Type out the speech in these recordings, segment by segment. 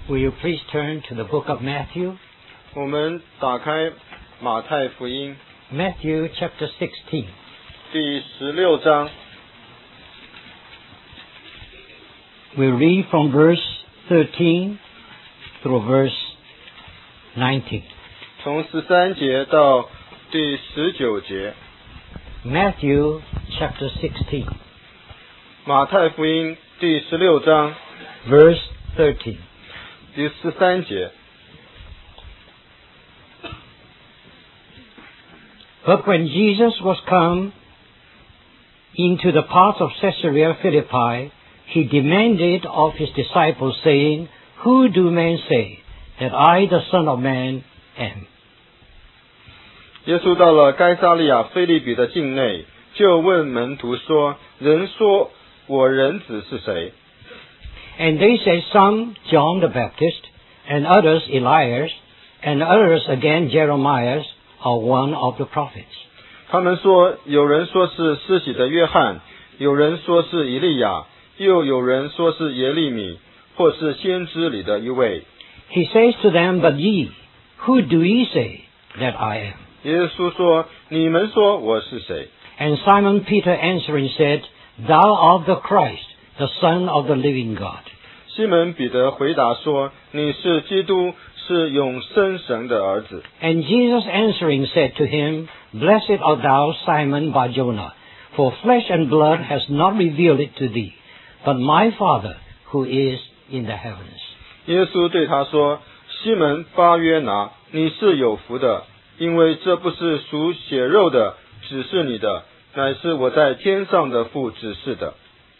Will you please turn to the book of Matthew? 我们打开马太福音 Matthew chapter 16. 第16章， We'll read from verse 13 through verse 19. 从13节到第19节。 Matthew chapter 16, 马太福音第16章 verse 13. 第13节。 But when Jesus was come into the parts of Caesarea Philippi, he demanded of his disciples, saying, Who do men say that I, the Son of Man, am? 耶稣到了该撒利亚腓立比的境内，就问门徒说：人说我人子是谁？ And they said, Some John the Baptist, and others Elias, and others again Jeremiah, or one of the prophets. 他们说，有人说是施洗的约翰，有人说是以利亚，又有人说是耶利米，或是先知里的一位。 He says to them, But ye, who do ye say that I am? 耶稣说：你们说我是谁？ And Simon Peter answering said, Thou art the Christ, the Son of the living God. 西门彼得回答说：你是基督，是永生神的儿子。 And Jesus answering said to him, Blessed art thou, Simon Bar-Jonah, for flesh and blood has not revealed it to thee, but my Father who is in the heavens. 耶稣对他说：西门巴约拿，你是有福的，因为这不是属血肉的指示你的，乃是我在天上的父指示的。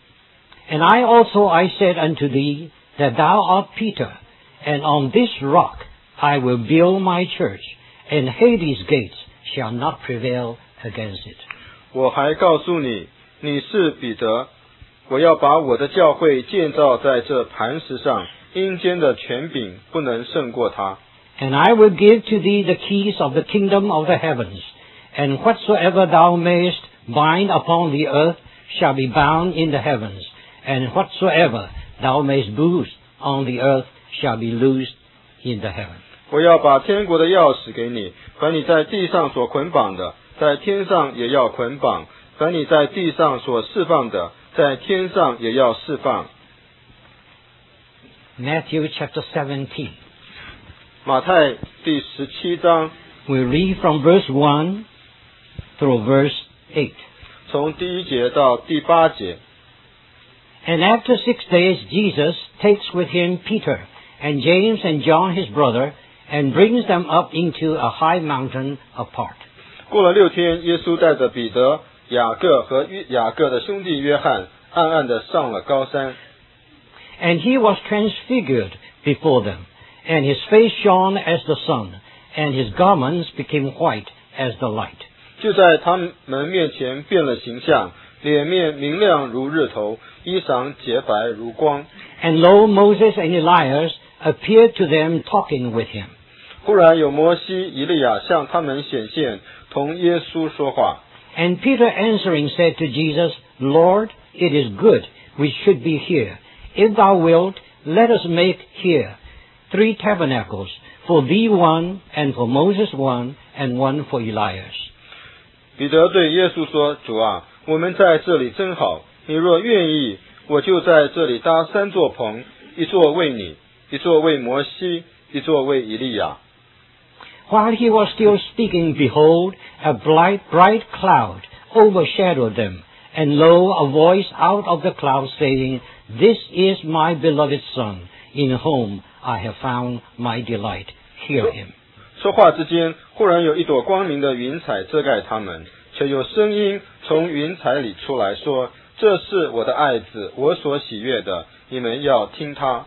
And I said unto thee, that thou art Peter, and on this rock I will build my church, and Hades' gates shall not prevail against it. 我还告诉你，你是彼得，我要把我的教会建造在这磐石上，阴间的权柄不能胜过它。 And I will give to thee the keys of the kingdom of the heavens, and whatsoever thou mayest bind upon the earth shall be bound in the heavens, and whatsoever thou mayest loose on the earth shall be loosed in the heavens. 我要把天国的钥匙给你，凡你在地上所捆绑的，在天上也要捆绑；凡你在地上所释放的，在天上也要释放。 Matthew chapter 17. 马太第17章， We read from verse 1 through verse 8. 从第1节到第8节。 And after 6 days Jesus takes with him Peter and James and John his brother, and brings them up into a high mountain apart. 过了6天，耶稣带着彼得、雅各和雅各的兄弟约翰，暗暗地上了高山。 And he was transfigured before them, and his face shone as the sun, and his garments became white as the light. 就在他们面前变了形象，脸面明亮如日头，衣裳洁白如光。 And lo, Moses and Elias appeared to them talking with him. 忽然有摩西、以利亚向他们显现，同耶稣说话。 And Peter answering said to Jesus, Lord, it is good we should be here. If thou wilt, let us make here 3 tabernacles, for thee one, and for Moses one, and one for Elias. 彼得对耶稣说：主啊，我们在这里真好，你若愿意，我就在这里搭3座棚，一座为你，一座为摩西，一座为以利亚。 While he was still speaking, behold, a bright cloud overshadowed them, and lo, a voice out of the cloud saying, This is my beloved Son, in whom I have found my delight. Hear him. 说话之间，忽然有一朵光明的云彩遮盖他们，且有声音从云彩里出来说：这是我的爱子，我所喜悦的，你们要听他。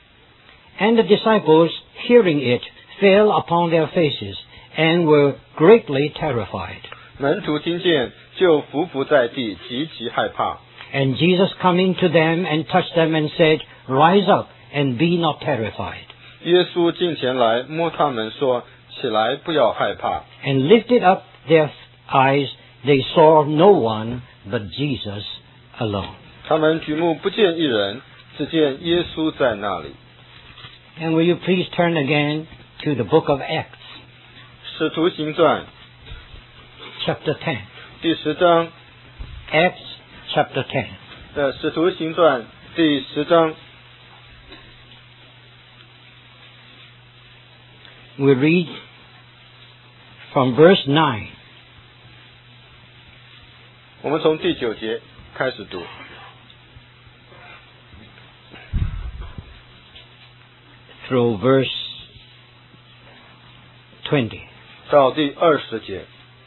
And the disciples, hearing it, fell upon their faces, and were greatly terrified. 门徒听见，就伏伏在地，极其害怕。 And Jesus coming to them and touched them and said, Rise up and be not terrified. 耶稣近前来摸他们说：起来，不要害怕。 And lifted up their eyes, they saw no one but Jesus alone. 他们举目不见一人，只见耶稣在那里。 And will you please turn again to the book of Acts, 使徒行传 chapter 10. 第10章 Acts chapter 10. 的使徒行传第10章， We read from verse 9. 我们从第9节开始读， through verse 20. 到第20节。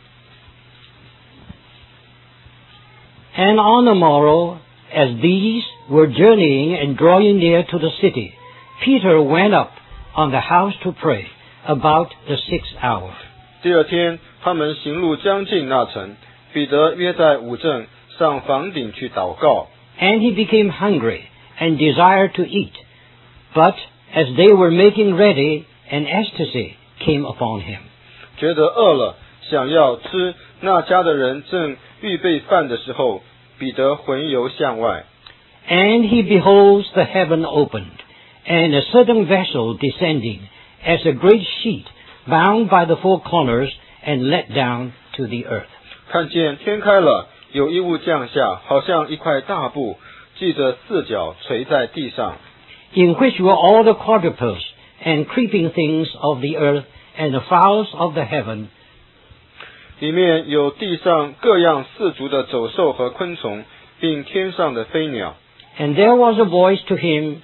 And on the morrow, as these were journeying and drawing near to the city, Peter went up on the house to pray about the 6th hour. 第二天，他们行路将近那城，彼得约在午正上房顶去祷告。 And he became hungry and desired to eat. But as they were making ready, an ecstasy came upon him. 觉得饿了，想要吃，那家的人正预备饭的时候，彼得魂游向外， And he beholds the heaven opened, and a certain vessel descending, as a great sheet, bound by the four corners, and let down to the earth. 看见天开了，有一物降下，好像一块大布，系着四角垂在地上， In which were all the quadrupeds and creeping things of the earth, and the fowls of the heaven, 里面有地上各样四足的走兽和昆虫，并天上的飞鸟。 and there was a voice to him,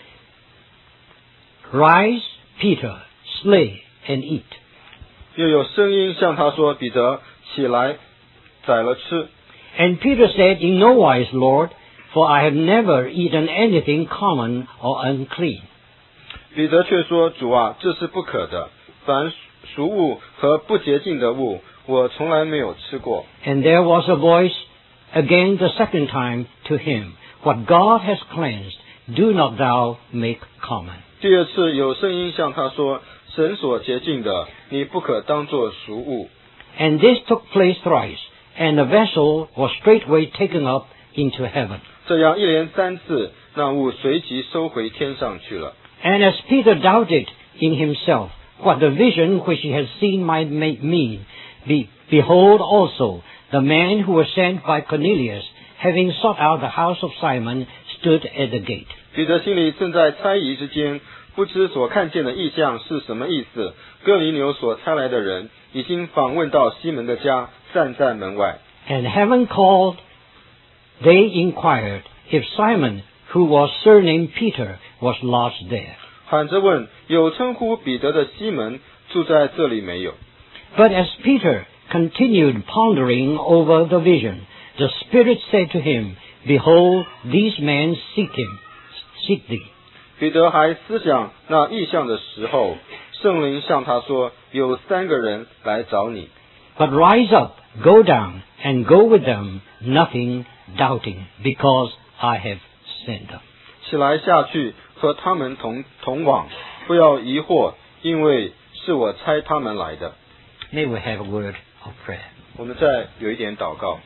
Rise, Peter, slay and eat. 又有声音向他说：“彼得，起来，宰了吃。” And Peter said, In no wise, Lord, for I have never eaten anything common or unclean. 彼得却说：“主啊，这是不可的。凡俗物和不洁净的物，我从来没有吃过。” And there was a voice again the second time to him, What God has cleansed, do not thou make common. 第二次有声音向他说：“神所洁净的，你不可当作俗物。” And this took place thrice, and the vessel was straightway taken up into heaven. 这样一连3次，那物随即收回天上去了。 And as Peter doubted in himself what the vision which he had seen might mean, behold also, the man who was sent by Cornelius, having sought out the house of Simon, stood at the gate. 彼得心里正在猜疑之间，不知所看见的异象是什么意思。哥尼流所差来的人已经访问到西门的家，站在门外。 And having called, they inquired if Simon, who was surnamed Peter, was lodged there. 喊着问：“有称呼彼得的西门住在这里没有？” But as Peter continued pondering over the vision, the Spirit said to him, Behold, these men seek thee. 彼得还思想那异象的时候，圣灵向他说：“有3个人来找你。” But rise up, go down, and go with them, nothing doubting, because I have sent them. 起来下去，和他们同往，不要疑惑，因为是我差他们来的。 May we have a word of prayer. 我们再有一点祷告。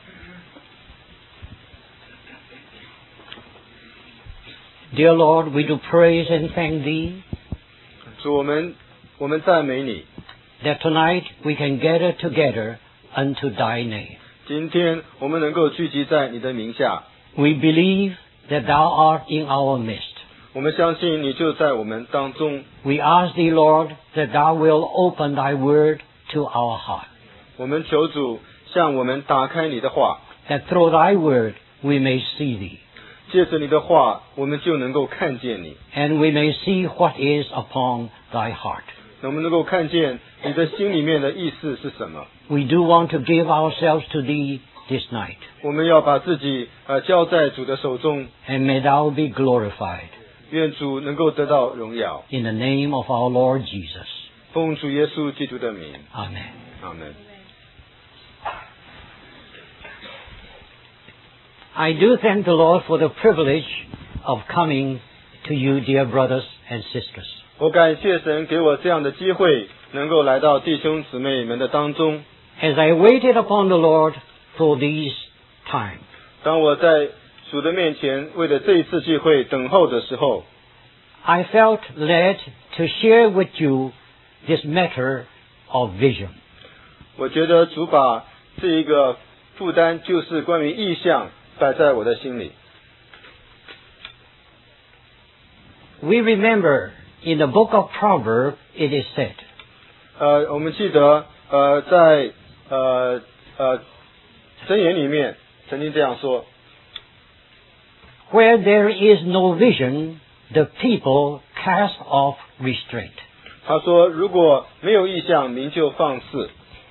Dear Lord, we do praise and thank Thee 主，我们赞美你。 that tonight we can gather together unto Thy name. 今天我们能够聚集在你的名下， We believe that Thou art in our midst. 我们相信你就在我们当中。 We ask Thee, Lord, that Thou will open Thy word to our heart, 我们求主向我们打开你的话， that through Thy word we may see Thee, 借着你的话，我们就能够看见你， and we may see what is upon Thy heart. 我们能够看见你的心里面的意思是什么。 We do want to give ourselves to Thee this night, 我们要把自己交在主的手中， and may Thou be glorified. 愿主能够得到荣耀。 In the name of our Lord Jesus. 奉主耶稣基督的名， Amen. 阿门。 I do thank the Lord for the privilege of coming to you, dear brothers and sisters. 我感谢神给我这样的机会，能够来到弟兄姊妹们的当中。 As I waited upon the Lord for this time, 当我在主的面前为了这一次聚会等候的时候， I felt led to share with you this matter of vision. 我觉得主把这一个负担，就是关于意象，摆在我的心里。 We remember in the book of Proverbs it is said, 我们记得在箴言里面曾经这样说 where there is no vision, the people cast off restraint. 他说如果没有意象，民就放肆。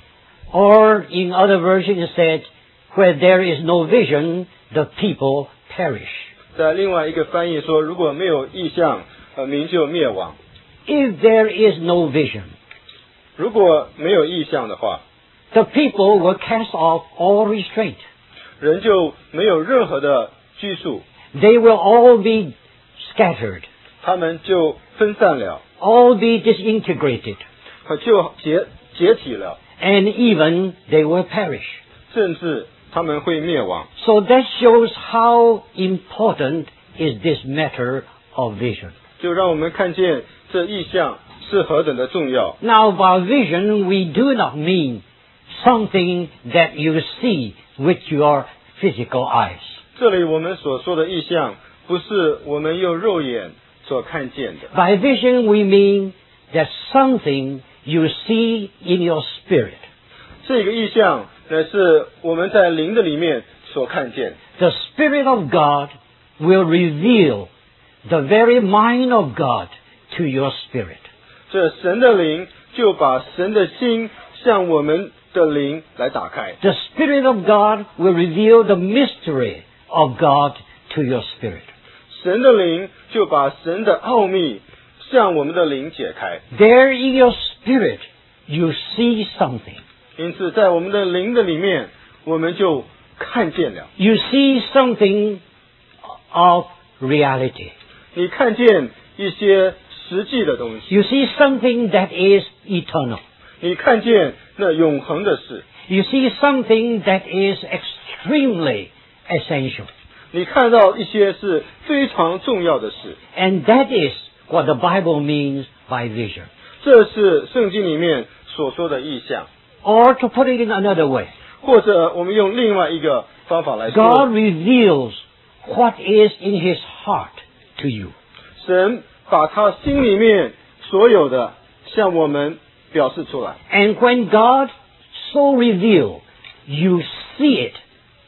Or in other versions it said, where there is no vision, the people perish. 在另外一个翻译说，如果没有意象，民就灭亡。 If there is no vision, 如果没有意象的话， the people will cast off all restraint. 人就没有任何的拘束， They will all be scattered, 他们就分散了， all be disintegrated, 就解体了， and even they will perish. 甚至他们会灭亡。 So that shows how important is this matter of vision. 就让我们看见这意象是何等的重要。 Now, by vision, we do not mean something that you see with your physical eyes. 这里我们所说的意象，不是我们用肉眼所看见的。 By vision, we mean that something you see in your spirit. 这个意象乃是我们在灵的里面所看见。 The Spirit of God will reveal the very mind of God to your spirit. 这神的灵就把神的心向我们的灵来打开。 The Spirit of God will reveal the mystery of God to your spirit. 神的灵就把神的奥秘向我们的灵解开。 There in your spirit, you see something. 因此，在我们的灵的里面，我们就看见了。 You see something of reality. 你看见一些实际的东西， You see something that is eternal. 你看见那永恒的事， You see something that is extremely essential. 你看到一些是非常重要的事。 And that is what the Bible means by vision. 这是圣经里面所说的意象， Or to put it in another way, 或者我们用另外一个方法来 God 说， reveals what is in His heart to you. 神把他心里面所有的向我们表示出来。 And when God so reveals, you see it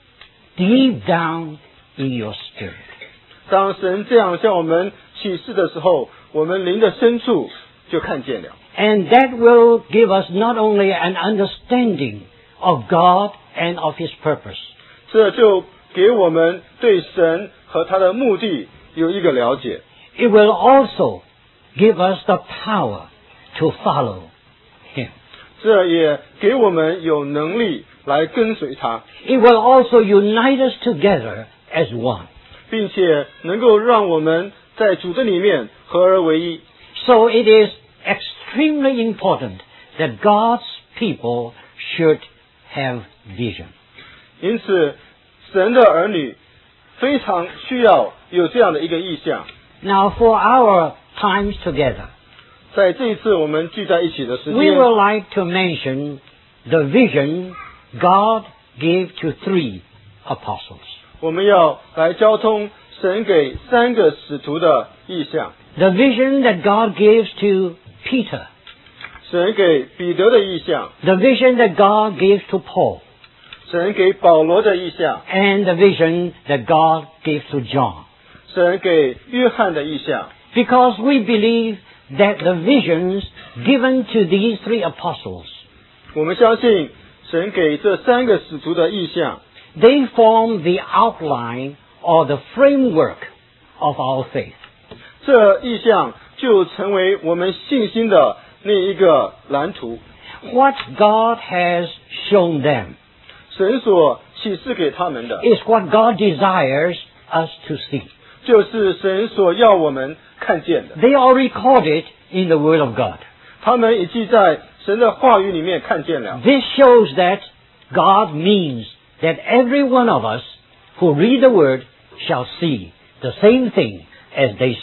deep down in your spirit. 当神这样向我们启示的时候，我们灵的深处就看见了。 And that will give us not only an understanding of God and of His purpose, 这就给我们对神和他的目的有一个了解， it will also give us the power to follow Him. 这也给我们有能力来跟随他， It will also unite us together as one. 并且能够让我们在主的里面合而为一。 So it is extremely important that God's people should have vision. 因此，神的儿女非常需要有这样的一个意象。 Now for our times together, 在这一次我们聚在一起的时 we 间， would like to mention the vision God gave to 3 apostles. 我们要来交通神给3个使徒的意象， The vision that God gives to Peter. 神给彼得的意象， The vision that God gives to Paul. 神给保罗的意象， And the vision that God gives to John. 神给约翰的意象。 Because we believe that the visions given to these 3 apostles, 我们相信神给这3个使徒的意象， they form the outline or the framework of our faith. 这意象就成为我们信心的那一个蓝图。 What God has shown them 神所启示给他们的， is what God desires us to see. 就是神所要我们看见的。 They are recorded in the Word of God. 他们已记在神的话语里面看见了。 This shows that God means that every one of us who read the Word shall see the same thing as they saw.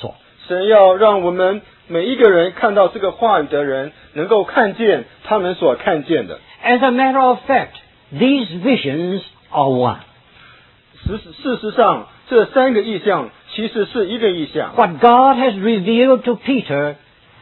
神要让我们每一个人看到这个话语的人，能够看见他们所看见的。 As a matter of fact, these visions are one. 事实上，这三个意象其实是一个意象。 What God has revealed to Peter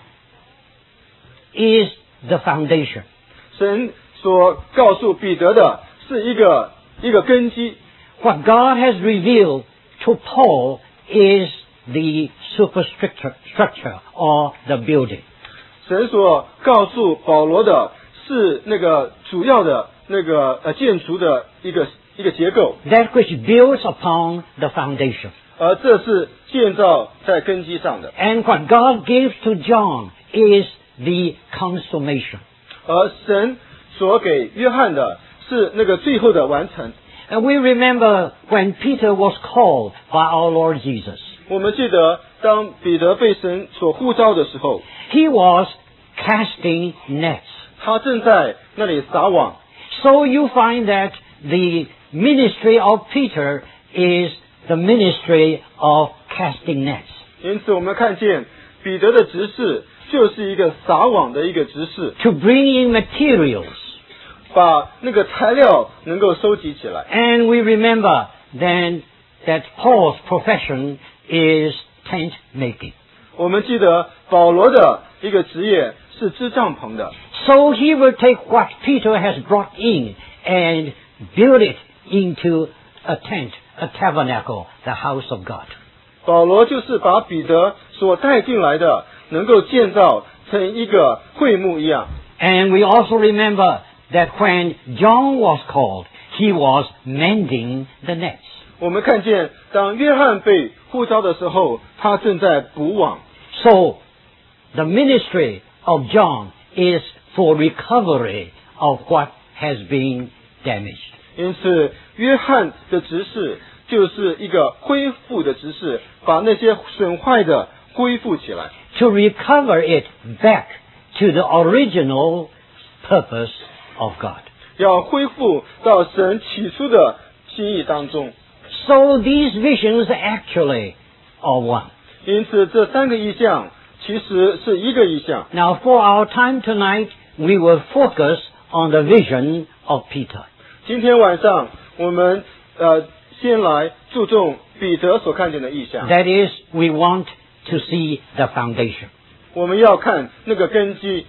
is the foundation. 神所告诉彼得的是一个根基。 What God has revealed to Paul is the superstructure or the building. 神所告诉保罗的是那个主要的那个建筑的一个结构。 That which builds upon the foundation. 而这是建造在根基上的。 And what God gives to John is the consummation. 而神所给约翰的是那个最后的完成。 And we remember when Peter was called by our Lord Jesus. 我们记得当彼得被神所呼召的时候， He was casting nets. 他正在那里撒网。 So you find that the ministry of Peter is the ministry of casting nets. 因此我们看见彼得的执事就是一个撒网的一个执事， To bring in materials. 把那个材料能够收集起来。 And we remember then that Paul's profession is tent making. 我们记得保罗的一个职业是织帐篷的， So he will take what Peter has brought in and build it into a tent, a tabernacle, the house of God. 保罗就是把彼得所带进来的能够建造成一个会幕一样。 And we also remember that when John was called, he was mending the nets. 我们看见当约翰被呼召的时候，他正在补网。 So, the ministry of John is for recovery of what has been damaged. 因此，约翰的执事就是一个恢复的执事，把那些损坏的恢复起来， To recover it back to the original purpose of God. 要恢复到神起初的心意当中。 So these visions actually are one. 因此，这三个意象其实是一个意象。 Now for our time tonight, we will focus on the vision of Peter. 今天晚上，我们先来注重彼得所看见的意象。 That is, we want to see the foundation. 我们要看那个根基。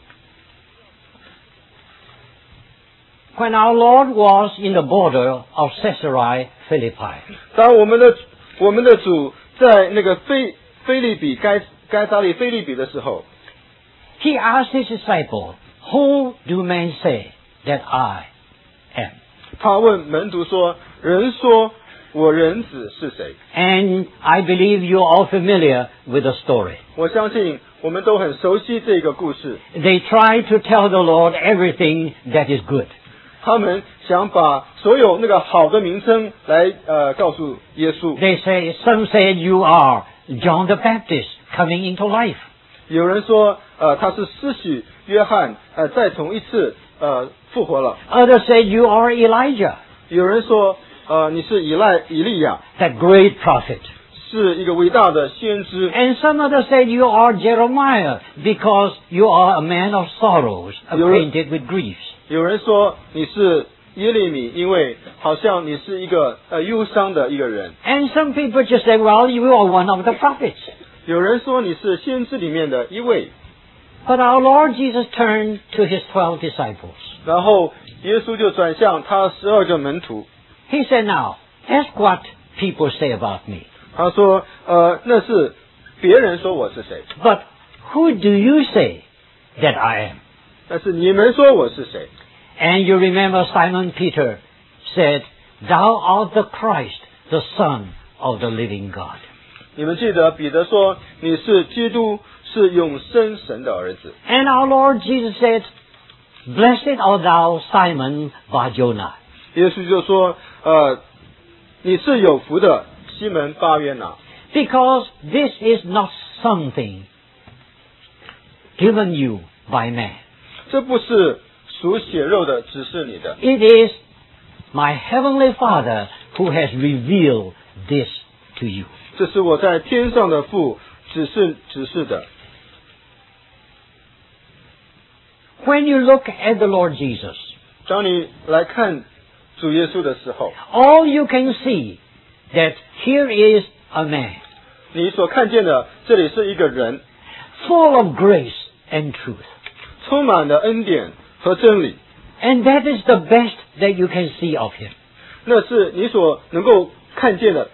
When our Lord was in the border of Caesarea Philippi, 当我们的主在那个菲利比该撒利菲利比的时候， he asked his disciple, "Who do men say that I am?" 他问门徒说：“人说我人子是谁？” And I believe you're all familiar with the story. 我相信我们都很熟悉这个故事。 They tried to tell the Lord everything that is good. 他们想把所有那个好的名称来告诉耶稣。 Some said you are John the Baptist coming into life. 有人说他是施洗约翰再从一次复活了。 Others said you are Elijah, 有人说你是以利亚， that great prophet. 是一个伟大的先知。 And some others said you are Jeremiah because you are a man of sorrows, acquainted with griefs. 有人说你是耶利米，因为好像你是一个忧伤的一个人。 And some people just said, well, you are one of the prophets. 有人说你是先知里面的一位。 But our Lord Jesus turned to his 12 disciples. 然后耶稣就转向他12个门徒， He said, now, ask what people say about me. 他说那是别人说我是谁， But who do you say that I am? 但是你们说我是谁？ And you remember Simon Peter said, Thou art the Christ, the Son of the living God. 你们记得彼得说你是基督，是永生神的儿子。 And our Lord Jesus said, Blessed art thou, Simon Bar-Jonah. 耶稣就说你是有福的，西门巴约拿， Because this is not something given you by man. 这不是属血肉的，只是你的， It is my heavenly Father who has revealed this to you. 这是我在天上的父指示的。 When you look at the Lord Jesus, 当你来看主耶稣的时候， all you can see that here is a man 你所看见的这里是一个人， full of grace and truth. 充满了恩典和真理， And that is the best that you can see of him. 那是你所能够看见的。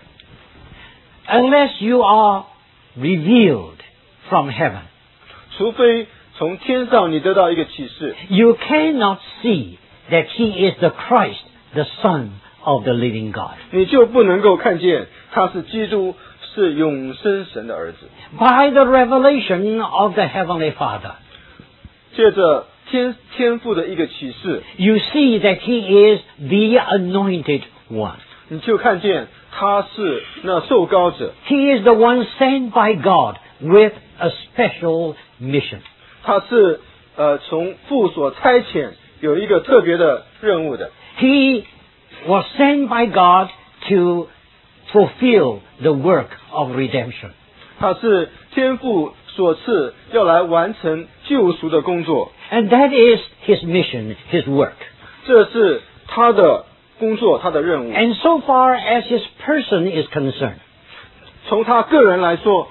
Unless you are revealed from heaven, 除非从天上你得到一个启示， you cannot see that he is the Christ, the Son of the living God. 你就不能够看见他是基督，是永生神的儿子。 By the revelation of the Heavenly Father, 借着天父的一个启示， you see that he is the anointed one. 你就看见他是那受膏者， He is the one sent by God with a special mission. 他是从父所差遣，有一个特别的任务的。 He was sent by God to fulfill the work of redemption. 他是天父所赐，要来完成救赎的工作。 And that is his mission, his work. 这是他的工作，他的任务。 And so far as his person is concerned, 从他个人来说，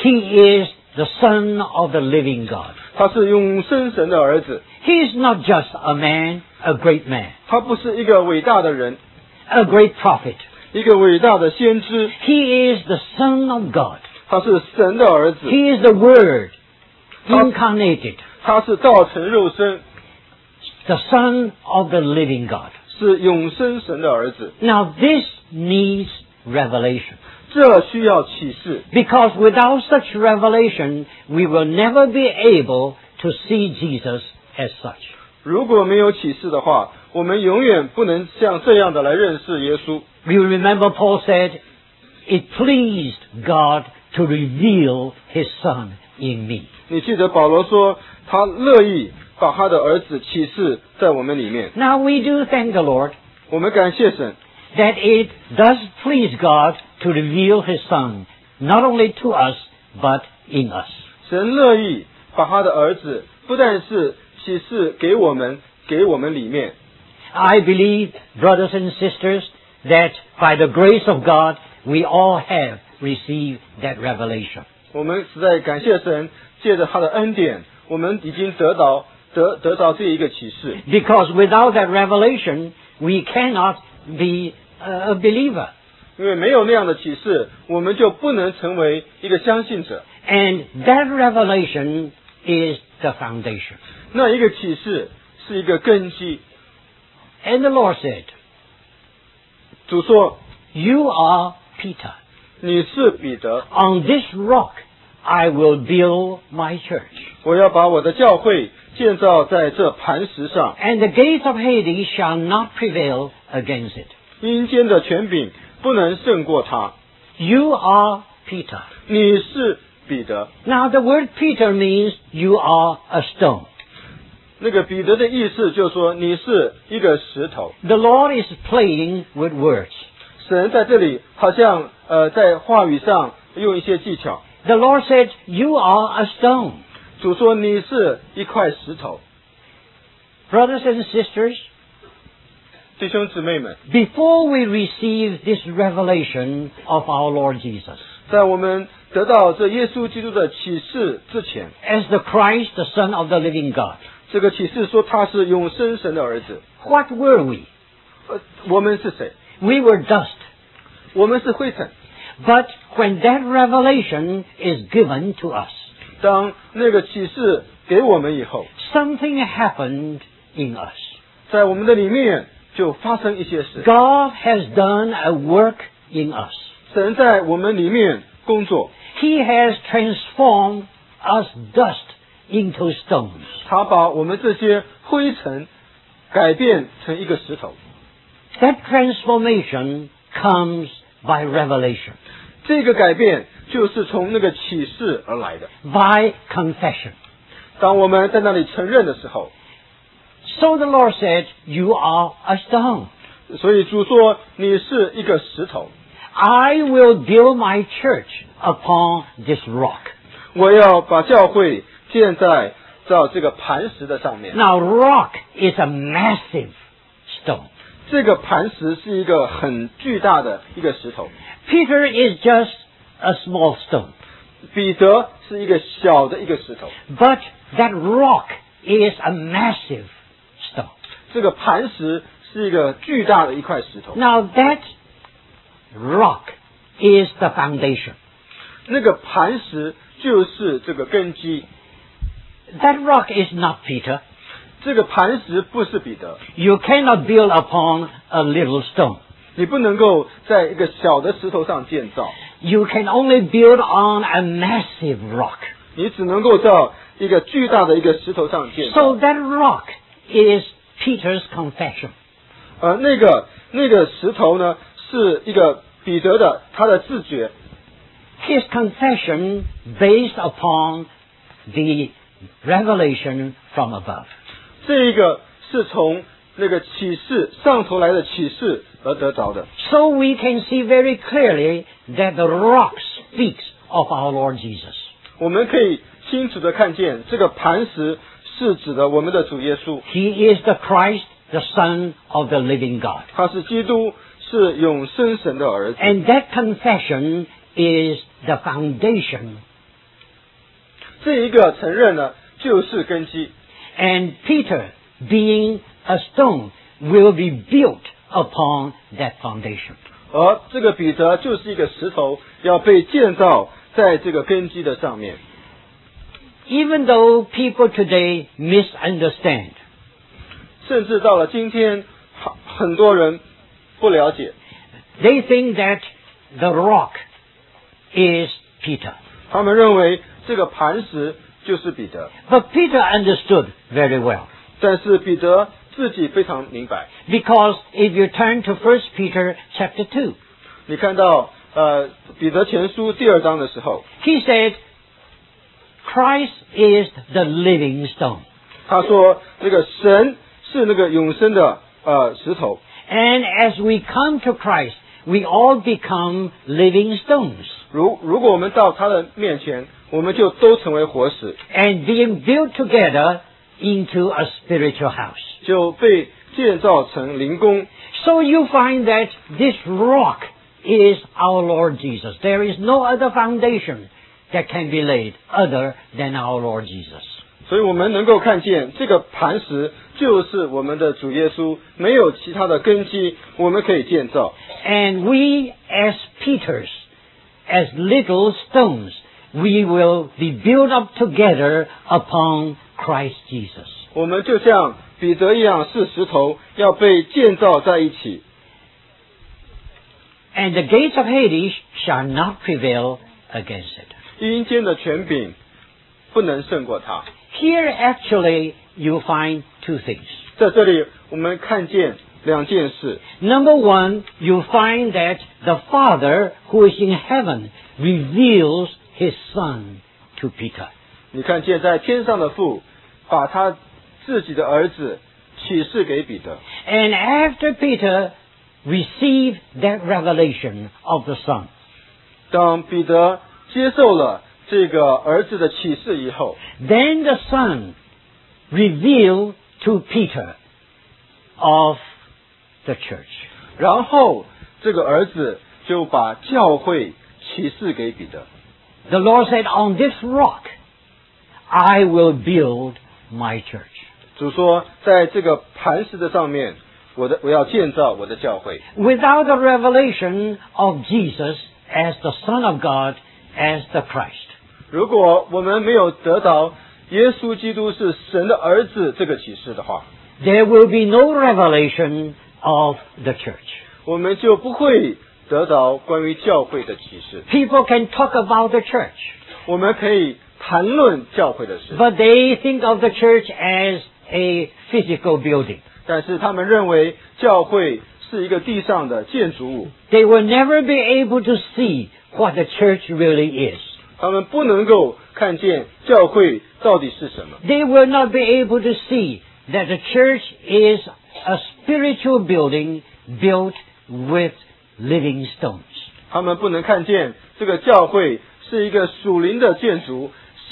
he is the Son of the living God. 他是永生神的儿子。 He is not just a man, a great man, 他不是一个伟大的人， a great prophet. 一个伟大的先知， He is the Son of God. 他是神的儿子， He is the Word incarnated, 他是道成肉身， the Son of the living God. 是永生神的儿子。 Now this needs revelation. 这需要启示， Because without such revelation, we will never be able to see Jesus as such. 如果没有启示的话，我们永远不能像这样的来认识耶稣。 You remember Paul said, it pleased God to reveal his Son in me. 你记得保罗说，他乐意把他的儿子启示在我们里面。 Now we do thank the Lord 我们感谢神， that it does please God to reveal his Son, not only to us, but in us. 神乐意把他的儿子不但是启示给我们里面。 I believe, brothers and sisters, that by the grace of God, we all have received that revelation. 我们实在感谢神，借着他的恩典，我们已经得到这一个启示。 Because without that revelation, we cannot be a believer. 因为没有那样的启示，我们就不能成为一个相信者。 And that revelation is the foundation. 那一个启示是一个根基。 And the Lord said, 主说 you are Peter. 你是彼得， On this rock I will build my church. 我要把我的教会建造在这磐石上， And the gates of Hades shall not prevail against it. 阴间的权柄不能胜过他。 You are Peter. 你是彼得。 Now the word Peter means you are a stone. 那个彼得的意思就是说，你是一个石头。 The Lord is playing with words. 神在这里好像在话语上用一些技巧。 The Lord said, you are a stone. 主说你是一块石头。 Brothers and sisters, 弟兄姊妹们， before we receive this revelation of our Lord Jesus, 在我们得到这耶稣基督的启示之前， as the Christ, the Son of the living God, 这个启示说他是永生神的儿子。 what were we? 我们是谁？ We were dust. 我们是灰尘。 But when that revelation is given to us, 当那个启示给我们以后， something happened in us. 在我们的里面就发生一些事。 God has done a work in us. 神在我们里面工作， He has transformed us dust into stones. 他把我们这些灰尘改变成一个石头。 That transformation comes by revelation, 这个改变就是从那个启示而来的。 by confession. 当我们在那里承认的时候， So the Lord said, you are a stone. 所以主说你是一个石头。 I will build my church upon this rock. 我要把教会建在这个磐石的上面。 Now, rock is a massive stone. 这个磐石是一个很巨大的一个石头， Peter is just a small stone. 彼得是一个小的一个石头， But that rock is a massive stone. 这个磐石是一个巨大的一块石头。 Now, that rock is the foundation. 那个磐石就是这个根基， That rock is not Peter. 这个磐石不是彼得， You cannot build upon a little stone. 你不能够在一个小的石头上建造， You can only build on a massive rock. 你只能够在一个巨大的一个石头上建造。 So that rock is Peter's confession. 那个石头呢，是一个彼得的他的自觉， His confession based upon the revelation from above. 这一个是从那个启示上头来的启示而得着的。 So we can see very clearly that the rock speaks of our Lord Jesus. 我们可以清楚的看见，这个磐石是指的我们的主耶稣， He is the Christ, the Son of the living God. 他是基督，是永生神的儿子。 And that confession is the foundation. 这一个承认呢，就是根基。 And Peter, being a stone, will be built upon that foundation. 而这个彼得就是一个石头，要被建造在这个根基的上面。 Even though people today misunderstand, 甚至到了今天，很多人不了解， they think that the rock is Peter. 他们认为这个磐石就是彼得。 But Peter understood very well. 但是彼得自己非常明白， Because if you turn to 1 Peter chapter 2, 你看到彼得前书第2章的时候， he said, Christ is the living stone. 他说那个神是那个永生的石头。 And as we come to Christ, we all become living stones. 如果我们到他的面前，我们就都成为活石， And being built together into a spiritual house. 就被建造成灵宫。 So you find that this rock is our Lord Jesus. There is no other foundation that can be laid other than our Lord Jesus. 所以我们能够看见这个磐石就是我们的主耶稣，没有其他的根基，我们可以建造。 And we as Peters, as little stones, we will be built up together upon Christ Jesus. 我们就像彼得一样是石头，要被建造在一起。 And the gates of Hades shall not prevail against it. 阴间的权柄不能胜过它。 Here actually you find two things. 在这里我们看见2件事。 Number one, you find that the Father who is in heaven reveals His Son to Peter. 你看见在天上的父把他自己的儿子启示给彼得， And after Peter received that revelation of the Son, 当彼得接受了这个儿子的启示以后， then the Son revealed to Peter of the church. 然后这个儿子就把教会启示给彼得。 The Lord said, on this rock I will build my church. 主说，在这个磐石的上面，我要建造我的教会。 Without the revelation of Jesus as the Son of God, as the Christ, 如果我们没有得到耶稣基督是神的儿子这个启示的话， there will be no revelation of the church. 我们就不会得到关于教会的启示。 People can talk about the church, 我们可以谈论教会的事， but they think of the church as a physical building. 但是他们认为教会是一个地上的建筑物， They will never be able to see what the church really is. 他们不能够看见教会到底是什么。 They will not be able to see that the church is a spiritual building built with living stones. 他们不能看见这个教会是一个属灵的建筑，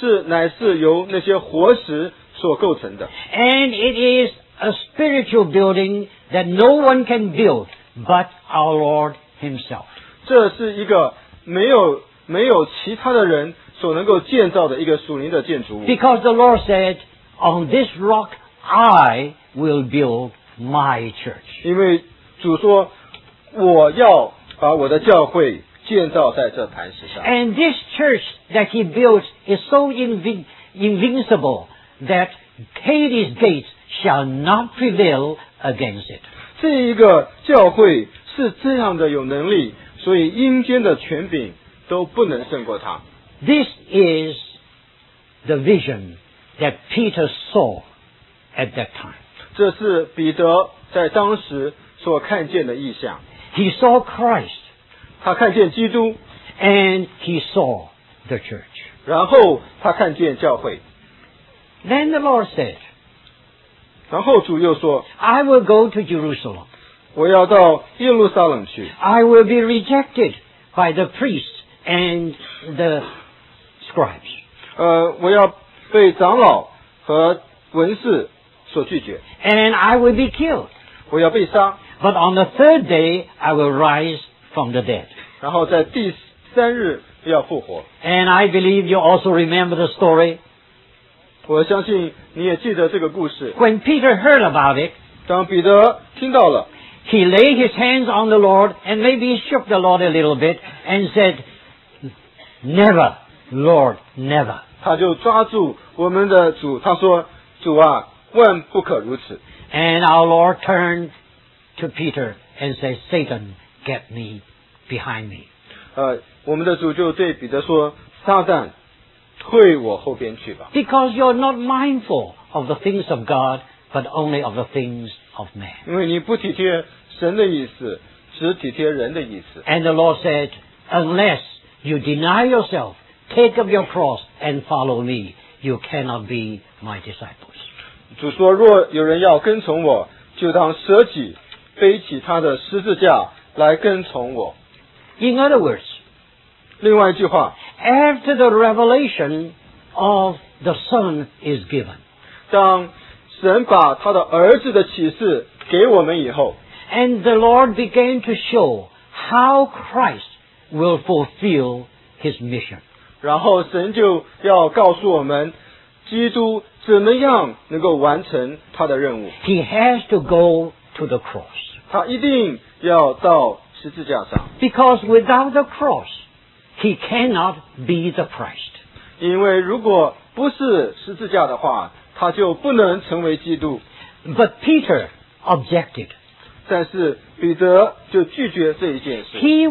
乃是由那些活石所构成的。 And it is a spiritual building that no one can build but our Lord Himself. 这是一个没有其他的人所能够建造的一个属灵的建筑物。 Because the Lord said, on this rock I will build my church. 因为主说，我要把我的教会建造在这磐石上。 And this church that He builds is so invincible that Hades' gates shall not prevail against it. 这一个教会是这样的有能力，所以阴间的权柄都不能胜过它。 This is the vision that Peter saw at that time. 这是彼得在当时所看见的意象。 He saw Christ 他看见基督， and he saw the church. 然后他看见教会， Then the Lord said, 然后主又说， I will go to Jerusalem. 我要到耶路撒冷去， I will be rejected by the priests and the scribes. 我要被长老和文士所拒绝， And I will be killed. 我要被杀， But on the third day, I will rise from the dead. 然后在第3日要复活。 And I believe you also remember the story. 我相信你也记得这个故事。 When Peter heard about it, 当彼得听到了， he laid his hands on the Lord and maybe he shook the Lord a little bit and said, Never, Lord, never. 他就抓住我们的主，他说：“主啊，万不可如此。 And our Lord turned to Peter and said, Satan, get me behind me. ” 我们的主就对彼得说：“撒旦，退我后边去吧， Because you're not mindful of the things of God, but only of the things of man. 因为你不体贴神的意思，只体贴人的意思。” And the Lord said, Unless you deny yourself, take up your cross and follow me, you cannot be my disciples. 主说：“若有人要跟从我，就当舍己，背起他的十字架来跟从我。” In other words, 另外一句话， after the revelation of the Son is given, 当神把他的儿子的启示给我们以后， and the Lord began to show how Christ will fulfill his mission. 然后神就要告诉我们，基督怎么样能够完成他的任务。 He has to go to the cross. 他一定要到十字架上， Because without the cross, he cannot be the Christ. 因为如果不是十字架的话，他就不能成为基督。 But Peter objected. 但是彼得就拒绝这一件事， He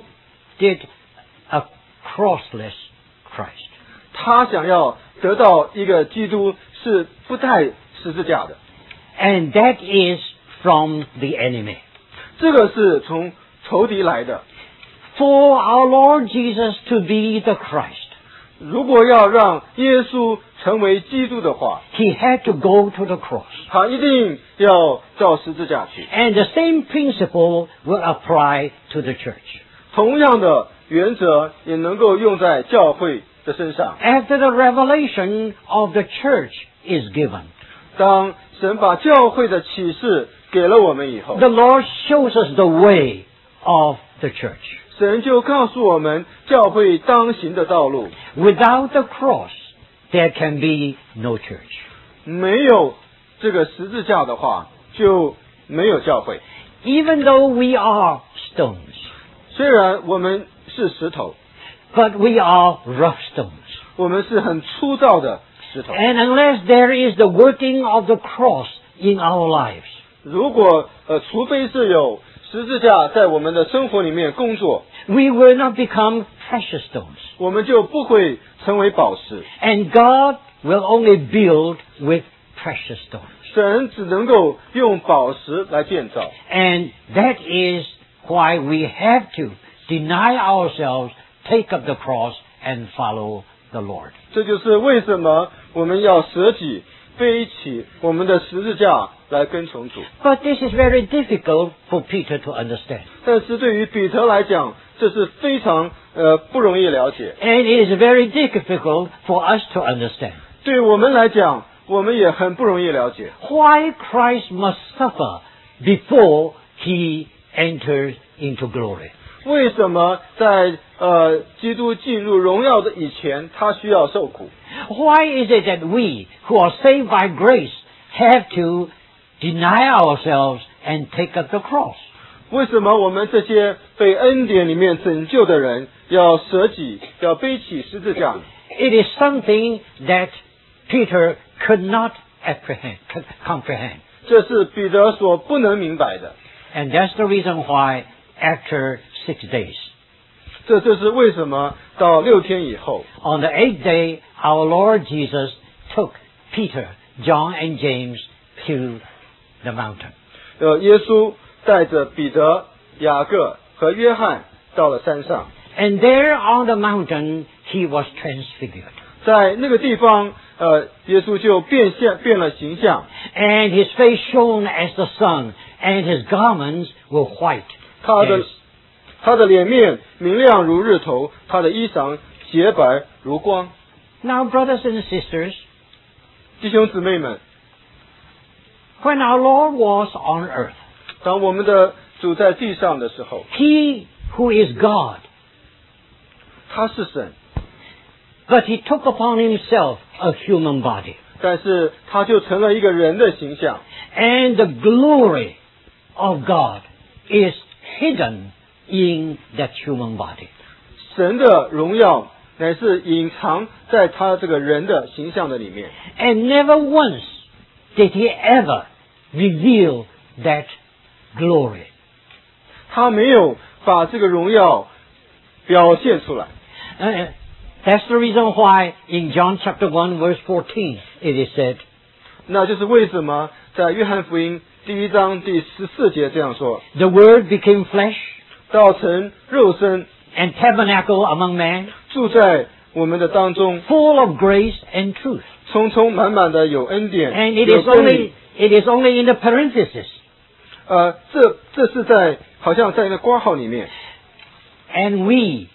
wanted a crossless Christ. 他想要得到一个基督是不带十字架的。 And that is from the enemy. 这个是从仇敌来的。 For our Lord Jesus to be the Christ, 如果要让耶稣成为基督的话， he had to go to the cross. 他一定要到十字架去。 And the same principle will apply to the church. 同样的原则也能够用在教会的身上。 After the revelation of the church is given, 当神把教会的启示给了我们以后， the Lord shows us the way of the church. 神就告诉我们教会当行的道路。 Without the cross, there can be no church. 没有这个十字架的话，就没有教会。 Even though we are stones, 虽然我们是石头， but we are rough stones. 我们是很粗糙的石头。 And unless there is the working of the cross in our lives, 如果除非是有十字架在我们的生活里面工作， we will not become precious stones. 我们就不会成为宝石。 And God will only build with precious stones. 神只能够用宝石来建造， And that is why we have to deny ourselves, take up the cross, and follow the Lord. 这就是为什么我们要舍己，背起我们的十字架来跟从主。 But this is very difficult for Peter to understand. 但是对于彼得来讲， 这是非常不容易了解， And it is very difficult for us to understand. 对我们来讲，我们也很不容易了解。 Why Christ must suffer before he enters into glory? 为什么在基督进入荣耀的以前，他需要受苦？ Why is it that we, who are saved by grace, have to deny ourselves and take up the cross? 为什么我们这些被恩典里面拯救的人要舍己，要背起十字架呢？ It is something that Peter could not comprehend. 这是彼得所不能明白的。 And that's the reason why after 6 days, 这就是为什么到6天以后， on the 8th day, our Lord Jesus took Peter, John, and James to the mountain. 耶稣带着彼得、雅各和约翰到了山上， And there on the mountain, he was transfigured. 在那个地方，耶稣就变了形象， And his face shone as the sun, and his garments were white. 他的脸面明亮如日头，他的衣裳洁白如光。 Now, brothers and sisters, 弟兄姊妹们， when our Lord was on earth, 当我们的主在地上的时候， he who is God, 他是神， but he took upon himself a human body. 但是他就成了一个人的形象， And the glory of God is hidden in that human body. 神的荣耀乃是隐藏在他这个人的形象的里面。 And never once did he ever reveal that glory. 他没有把这个荣耀表现出来， That's the reason why in John chapter 1 verse 14 it is said, 那就是为什么在约翰福音1章第14节这样说： the Word became flesh 道成肉身， and tabernacle among men, 住在我们的当中， full of grace and truth. 充充满满的有恩典， And it 有 is 真理。 only in the parenthesis. 这是在好像在那括号里面， And we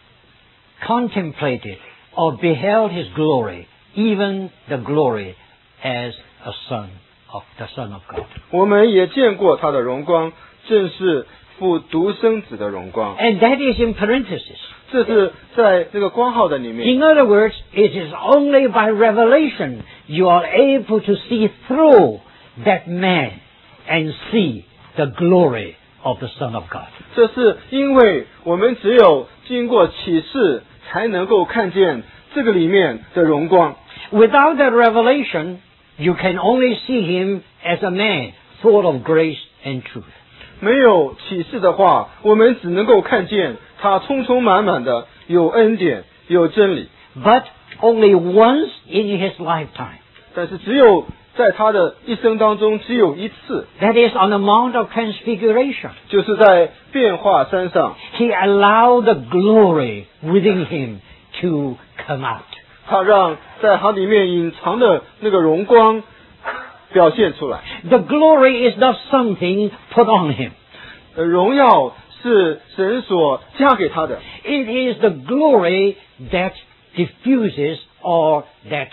contemplated or beheld his glory, even the glory as a son of the Son of God. 我们也见过他的荣光，正是父独生子的荣光。 And that is in parenthesis. 这是在那个括号的里面。 In other words, it is only by revelation you are able to see through that man and see the glory of the Son of God. 这是因为我们只有经过启示，才能够看见这个里面的荣光。 Without that revelation, you can only see him as a man full of grace and truth. 没有启示的话，我们只能够看见他充充满满的有恩典、有真理。 But only once in his lifetime. 但是只有在他的一生当中只有一次， That is on the Mount of Transfiguration. 就是在变化山上， He allowed the glory within him to come out. 他让在他里面隐藏的那个荣光表现出来。 The glory is not something put on him. 荣耀是神所加给他的， It is the glory that diffuses or that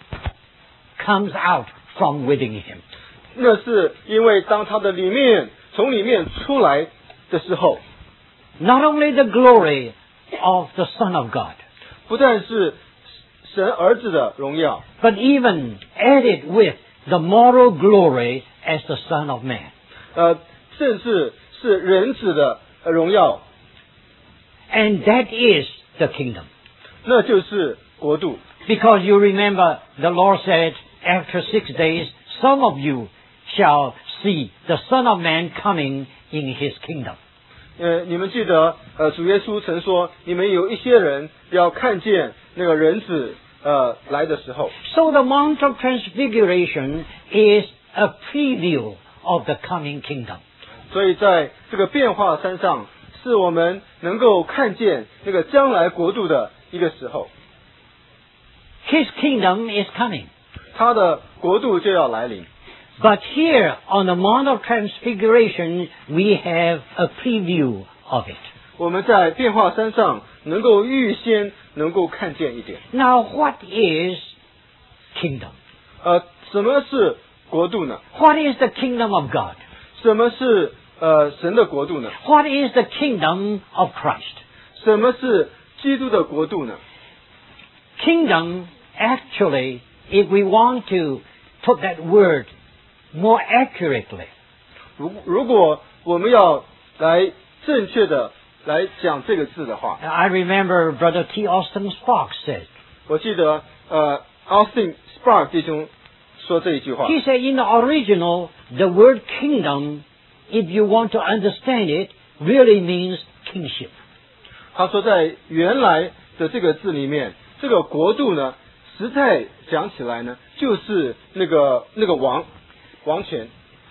comes out from within him. 那是因为当他的里面从里面出来的时候， Not only the glory of the Son of God, 不但是神儿子的荣耀， but even added with the moral glory as the Son of Man. 甚至是人子的荣耀， And that is the kingdom. 那就是国度。 Because you remember the Lord said, after 6 days, some of you shall see the Son of Man coming in his kingdom. 你们记得，主耶稣曾说，你们有一些人要看见那个人子来的时候。 So the Mount of Transfiguration is a preview of the coming kingdom. 所以在这个变化山上，是我们能够看见那个将来国度的一个时候。 His kingdom is coming. 他的国度就要来临。 But here on the Mount of Transfiguration, we have a preview of it. 我们在变化山上能够预先能够看见一点。 Now, what is kingdom? 什么是国度呢？ What is the kingdom of God? 什么是神的国度呢？ What is the kingdom of Christ? 什么是基督的国度呢？ Kingdom, actually, if we want to put that word more accurately, 如果我们要来正确的来讲这个字的话， I remember Brother T. Austin Sparks said, 我记得Austin Spark 弟兄说这一句话。 he said in the original, the word kingdom, if you want to understand it, really means kingship. 他说在原来的这个字里面，这个国度呢，实在讲起来呢，就是那个王权。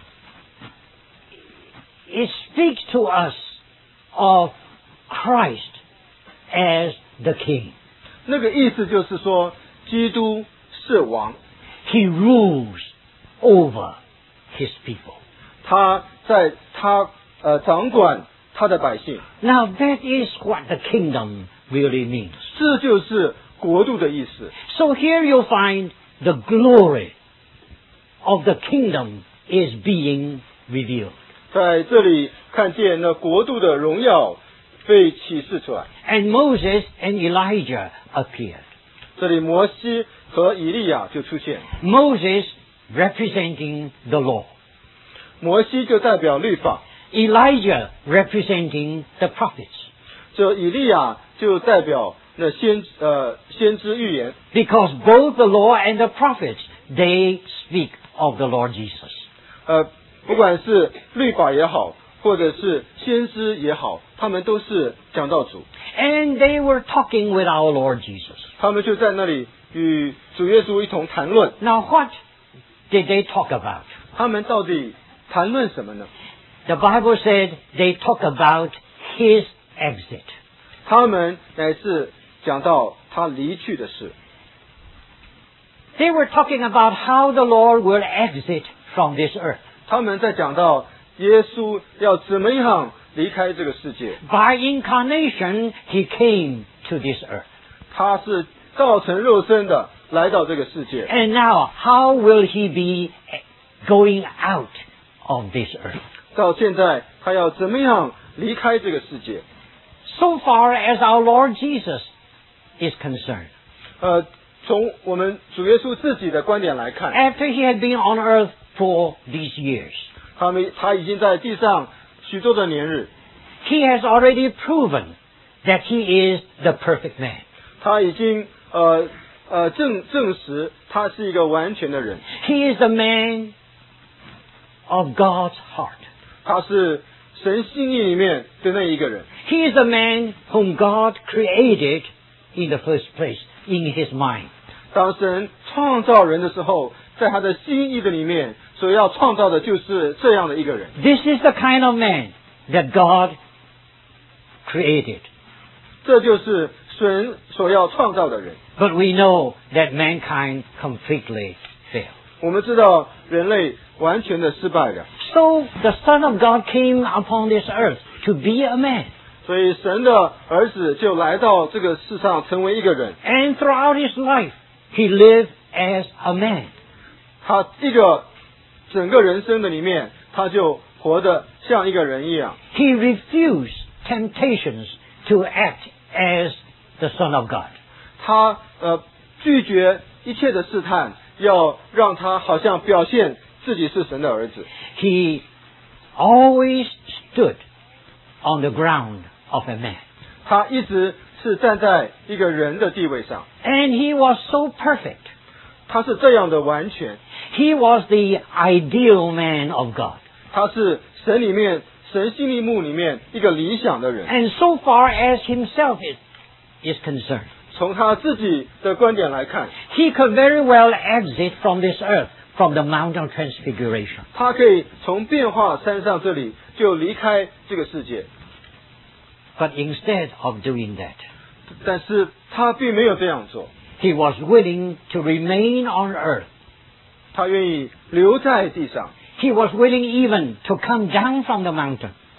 It speaks to us of Christ as the king. 那个意思就是说，基督是王， He rules over his people. 他掌管他的百姓， Now that is what the kingdom really means. 这就是国度的意思。 So here you'll find the glory of the kingdom is being revealed. 在这里看见那国度的荣耀被启示出来。 And Moses and Elijah appeared. 这里摩西和以利亚就出现， Moses representing the law. 摩西就代表律法， Elijah representing the prophets. 这以利亚就代表那先知预言。 Because both the law and the prophets, they speak of the Lord Jesus. 不管是律法也好，或者是先知也好，他们都是讲道主。 And they were talking with our Lord Jesus. 他们就在那里与主耶稣一同谈论。 Now what did they talk about? 他们到底谈论什么呢？ The Bible said they talk about his exit. 他们乃是讲到他离去的事。 They were talking about how the Lord will exit from this earth. 他们在讲到耶稣要怎么样离开这个世界。 By incarnation, he came to this earth. 他是道成肉身的来到这个世界。 And now, how will he be going out of this earth? 到现在，他要怎么样离开这个世界？ So far as our Lord Jesus is concerned, 从我们主耶稣自己的观点来看， after he had been on earth for these years, 他已经在地上许多的年日， he has already proven that he is the perfect man. 他已经证实他是一个完全的人， He is the man of God's heart. 他是神心意里面的那一个人， He is the man whom God created in the first place, in his mind. 当神创造人的时候，在他的心意的里面，所要创造的就是这样的一个人。 This is the kind of man that God created. 这就是神所要创造的人。 But we know that mankind completely failed. 我们知道人类完全的失败了， So the Son of God came upon this earth to be a man. 所以神的儿子就来到这个世上成为一个人。 And throughout his life, he lived as a man. 他整个人生的里面，他就活得像一个人一样。 He refused temptations to act as the Son of God. 他拒绝一切的试探，要让他好像表现自己是神的儿子。 He always stood on the ground of a man. 他一直是站在一个人的地位上， And he was so perfect. 他是这样的完全， He was the ideal man of God. 他是神心意目里面一个理想的人。 And so far as himself is concerned, 从他自己的观点来看， he could very well exit from this earth, from the Mount of Transfiguration. 他可以从变化山上这里就离开这个世界， But instead of doing that, 但是他并没有这样做， he was willing to remain on earth. 他愿意留在地上， He was willing even to come down from the mountain. 他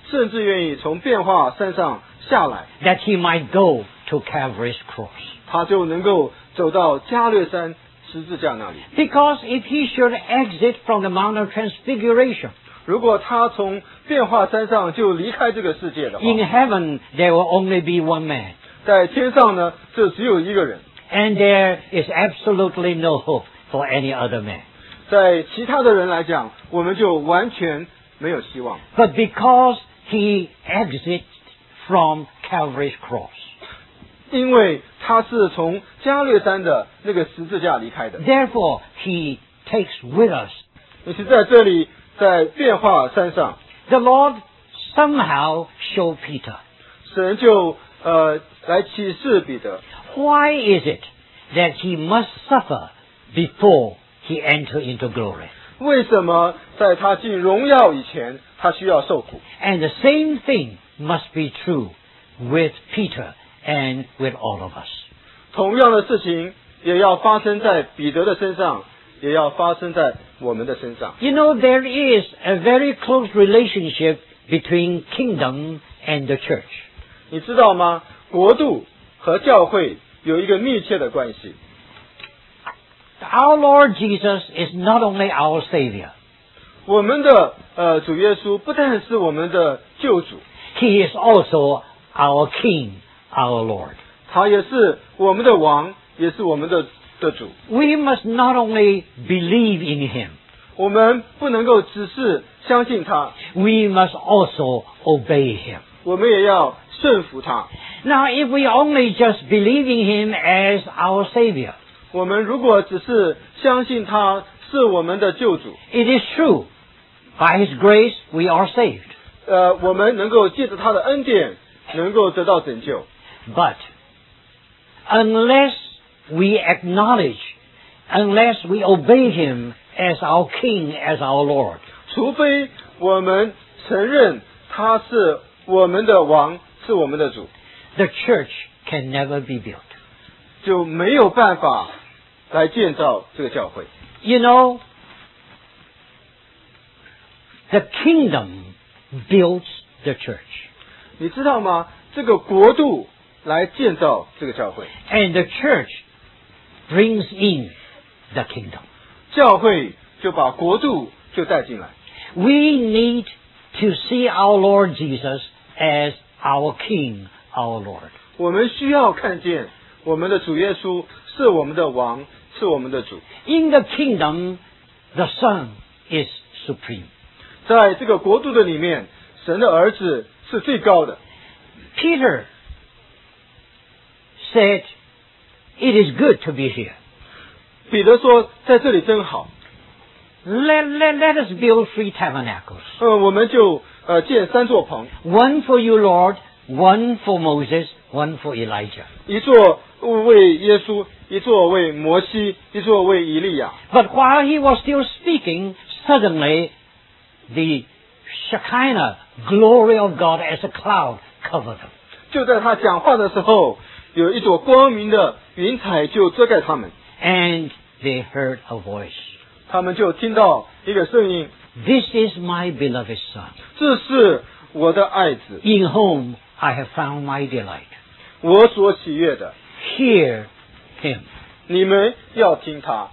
甚至愿意从变化山上下来， that he might go to Calvary's cross. 他就能够走到加略山十字架那里。 Because if he should exit from the Mount of Transfiguration, 如果他从变化山上就离开这个世界的话， in heaven there will only be one man. 在天上呢，就只有一个人， And there is absolutely no hope for any other man. 在其他的人来讲，我们就完全没有希望。 But because he exits from Calvary's cross, 因为他是从加略山的那个十字架离开的， therefore he takes with us. 也是在这里，在变化山上， The Lord somehow showed Peter. 神就来启示彼得， Why is it that he must suffer before he enter into glory? 为什么在他进荣耀以前，他需要受苦？ And the same thing must be true with Peter and with all of us. 同样的事情也要发生在彼得的身上，也要发生在我们的身上。 You know, there is a very close relationship between kingdom and the church. 你知道吗？国度和教会有一个密切的关系。 Our Lord Jesus is not only our Savior, 我们的主耶稣不但是我们的救主， He is also our King, our Lord. 他也是我们的王，也是我们的主。 We must not only believe in Him, 我们不能够只是相信他， we must also obey Him. 我们也要顺服他。 Now, if we only just believe in Him as our Savior, 我们如果只是相信他是我们的救主， it is true. By His grace, we are saved. 我们能够借着他的恩典，能够得到拯救。 But unless we acknowledge, unless we obey Him as our King, as our Lord, 除非我们承认他是我们的王，是我们的主， the church can never be built. 就没有办法来建造这个教会。 You know, the kingdom builds the church, 你知道吗？这个国度来建造这个教会， and the church brings in the kingdom. 教会就把国度就带进来。 We need to see our Lord Jesus as our King, our Lord. 我们需要看见我们的主耶稣是我们的王，是我们的主。 In the kingdom, the Son is supreme. 在这个国度的里面，神的儿子是最高的。 Peter said, "It is good to be here. 彼得说：“在这里真好。 Let us build 3 tabernacles. 我们就建3座棚， One for you, Lord, one for Moses, one for Elijah." 一座为耶稣，一座为摩西，一座为以利亚。 But while he was still speaking, suddenly the Shekinah glory of God as a cloud covered them. 就在他讲话的时候，有一朵光明的云彩就遮盖他们， And they heard a voice. 他们就听到一个声音： "This is my beloved Son, 这是我的爱子， in whom I have found my delight. 我所喜悦的， Hear him." 你们要听他。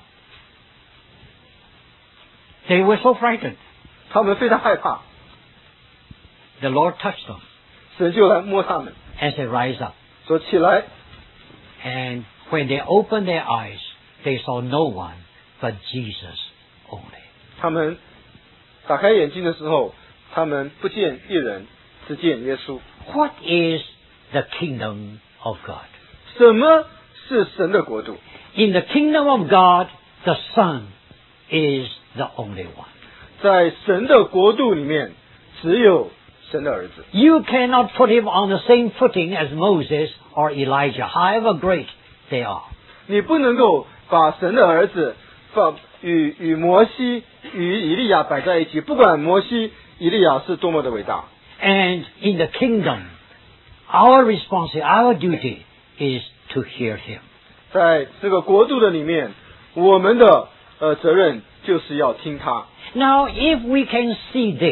They were so frightened. 他们非常害怕， The Lord touched them 神就来摸他们， as they rise up. 说起来。 And when they opened their eyes, they saw no one but Jesus only. 他们打开眼睛的时候，他们不见一人，只见耶稣。 What is the kingdom of God? 什么是神的国度？ In the kingdom of God, the Son is the only one. 在神的国度里面，只有神的儿子。 You cannot put him on the same footing as Moses or Elijah, however great they are. 你不能够把神的儿子与摩西与以利亚摆在一起，不管摩西、以利亚是多么的伟大。 And in the kingdom, our responsibility, our duty is to hear him. 在这个国度的里面，我们的责任就是要听他。 Now, if we can see this,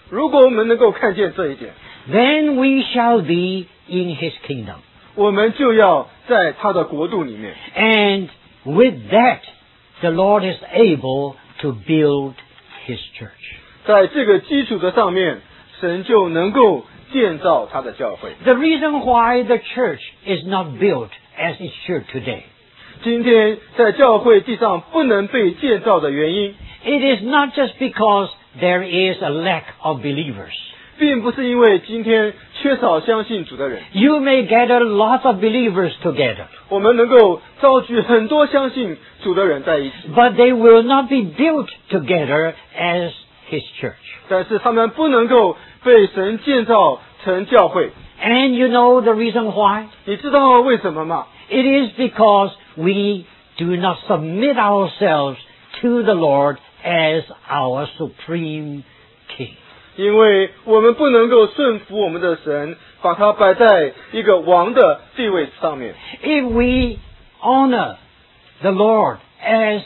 如果我们能够看见这一点， then we shall be in his kingdom. 我们就要在他的国度里面。 And with that, the Lord is able to build his church. 在这个基础的上面，神就能够建造他的教会。 The reason why the church is not built as it should today, 今天在教会地上不能被建造的原因， it is not just because there is a lack of believers. 并不是因为今天缺少相信主的人， You may gather lots of believers together, 我们能够召集很多相信主的人在一起， but they will not be built together as his church. 但是他们不能够被神建造成教会。 And you know the reason why? 你知道为什么吗？ It is because we do not submit ourselves to the Lord as our supreme king. 因为我们不能够顺服我们的神，把他摆在一个王的地位上面。 If we honor the Lord as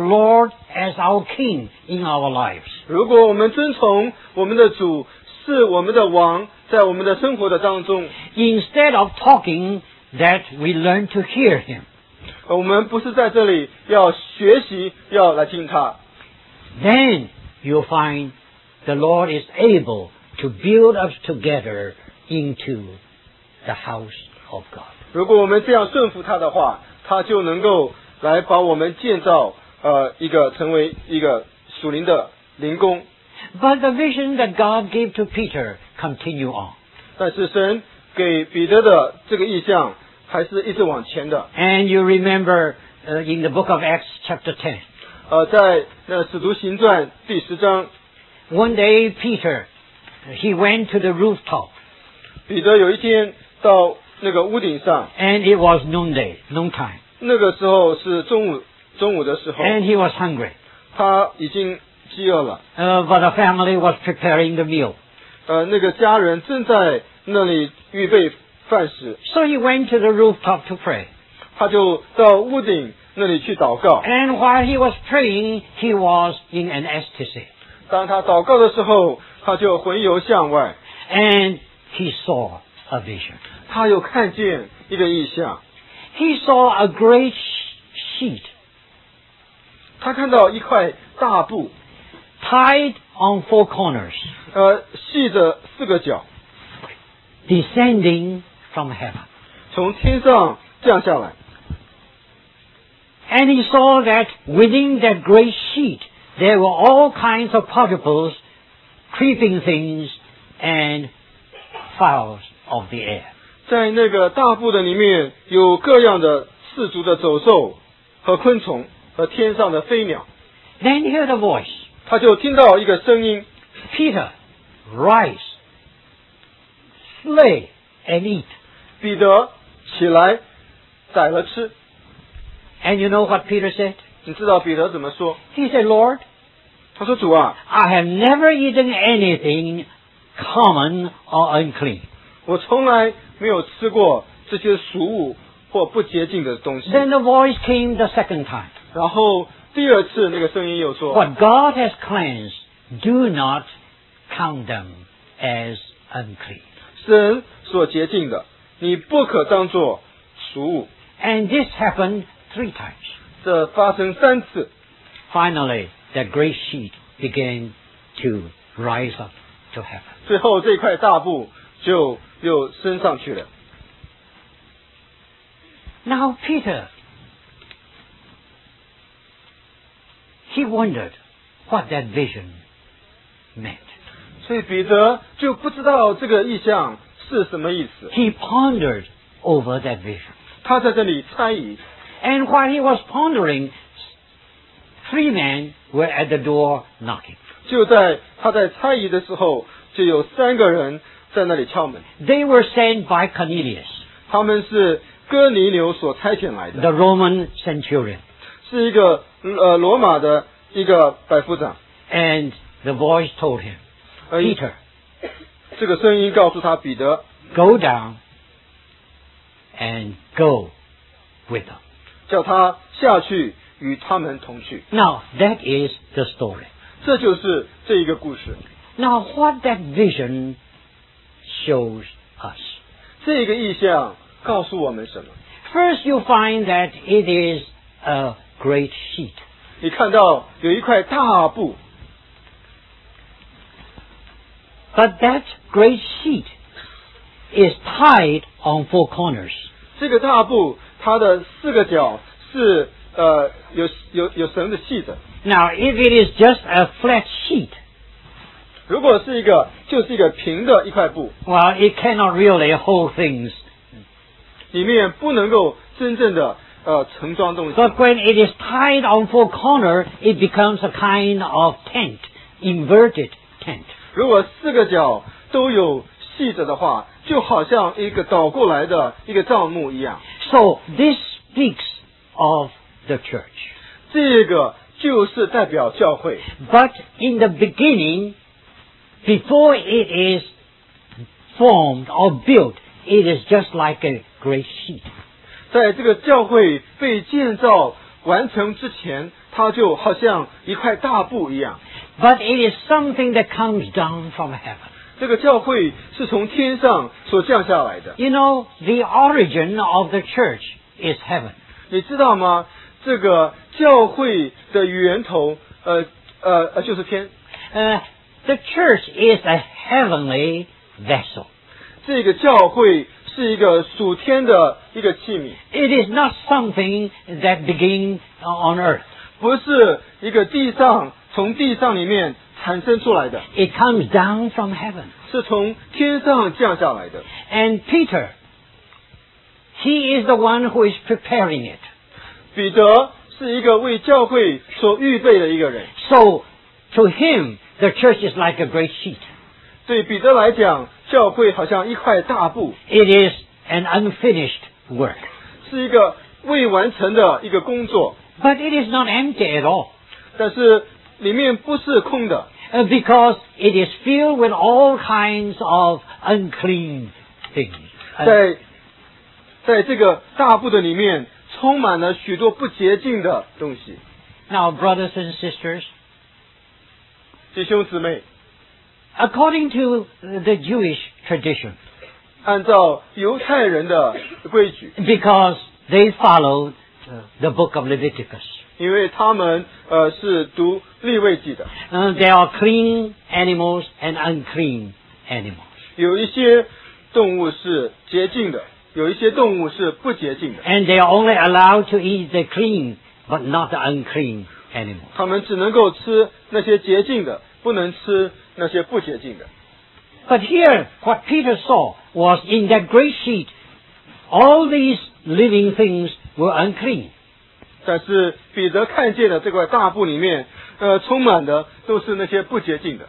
our king in our lives, 如果我们遵从我们的主是我们的王，在我们的生活的当中， instead of talking, that we learn to hear him. 我们不是在这里要学习，要来听他， Then you'll find the Lord is able to build us together into the house of God. 如果我们这样顺服他的话，他就能够来把我们建造成为一个属灵的灵宫。 But the vision that God gave to Peter continue on. 但是神给彼得的这个意象还是一直往前的。 And you remember in the book of Acts chapter 10, 在使徒行传第10章， one day Peter, he went to the rooftop, 彼得有一天到那个屋顶上， and it was noontime, 那个时候是中午的时候， and he was hungry. 他已经饥饿了。 But the family was preparing the meal. 那个家人正在那里预备饭食， So he went to the rooftop to pray. 他就到屋顶那里去祷告。 And while he was praying, he was in an ecstasy. 当他祷告的时候，他就魂游向外， And he saw a vision. 他有看见一个异象， He saw a great sheet 他看到一块大布， tied on 4 corners, 系着4个角， descending from heaven. 从天上降下来。 And he saw that within that great sheet there were all kinds of particles, creeping things, and fowls of the air. 在那个大布的里面有各样的四足的走兽和昆虫和天上的飞鸟。 Then he heard a voice, 他就听到一个声音， Peter, rise, slay and eat. 彼得起来宰了吃。 And you know what Peter said? 你知道彼得怎么说？ He said, Lord, 他说主啊， I have never eaten anything common or unclean. 我从来没有吃过这些俗物或不洁净的东西。 Then the voice came the second time. 然后第二次那个声音又说， What God has cleansed, do not count them as unclean. 神所洁净的，你不可当作俗物。 And this happened 3 times. 这发生3次， Finally, that great sheet began to rise up to heaven. 最后这块大布就又升上去了。 Now Peter, he wondered what that vision meant. 所以彼得就不知道这个意象是什么意思， He pondered over that vision. 他在这里猜疑。 And while he was pondering, 3 men were at the door knocking. 就在他在猜疑的时候，就有3个人在那里敲门。 They were sent by Cornelius, 他们是哥尼流所差遣来的， the Roman centurion. 是一个罗马的一个百夫长。 And the voice told him, 而 Peter, 这个声音告诉他彼得， go down and go with them. 叫他下去与他们同去。 Now, that is the story. 这就是这一个故事。 Now, what that vision shows us. 这个意象告诉我们什么？ First, you find that it is a great sheet. 你看到有一块大布， But that great sheet is tied on four corners. 这个大布它的4个角是有绳子系着。 Now, if it is just a flat sheet, 如果是就是一个平的一块布， well, it cannot really hold things. 里面不能够真正的盛装东西。 But when it is tied on four corners, it becomes a kind of tent, inverted tent. 如果4个角都有系着的话，就好像一个倒过来的一个帐幕一样。 So this speaks of the church. 这个就是代表教会。 But in the beginning, before it is formed or built, it is just like a great sheet. 在这个教会被建造完成之前，它就好像一块大布一样。 But it is something that comes down from heaven. 这个教会是从天上所降下来的。 You know, the origin of the church is heaven. 你知道吗？这个教会的源头，就是天。 The church is a heavenly vessel. 这个教会是一个属天的一个器皿， It is not something that begins on earth. 不是一个从地上里面产生出来的， It comes down from heaven. 是从天上降下来的。 And Peter, he is the one who is preparing it. 彼得是一个为教会所预备的一个人， So, to him, the church is like a great sheet. 对彼得来讲，教会好像一块大布， It is an unfinished work. 是一个未完成的一个工作， But it is not empty at all. 但是里面不是空的， Because it is filled with all kinds of unclean things. 在这个大布的里面充满了许多不洁净的东西。 Now, brothers and sisters, 弟兄姊妹， according to the Jewish tradition, 按照犹太人的规矩， because they followed the book of Leviticus, 因为他们是读利未记的， there are clean animals and unclean animals. 有一些动物是洁净的，有一些动物是不洁净的， And they are only allowed to eat the clean, but not the unclean animals. 他们只能够吃那些洁净的，不能吃那些不洁净的。 But here, what Peter saw was in that great sheet, all these living things were unclean. 但是彼得看见的这块大布里面，充满的都是那些不洁净的。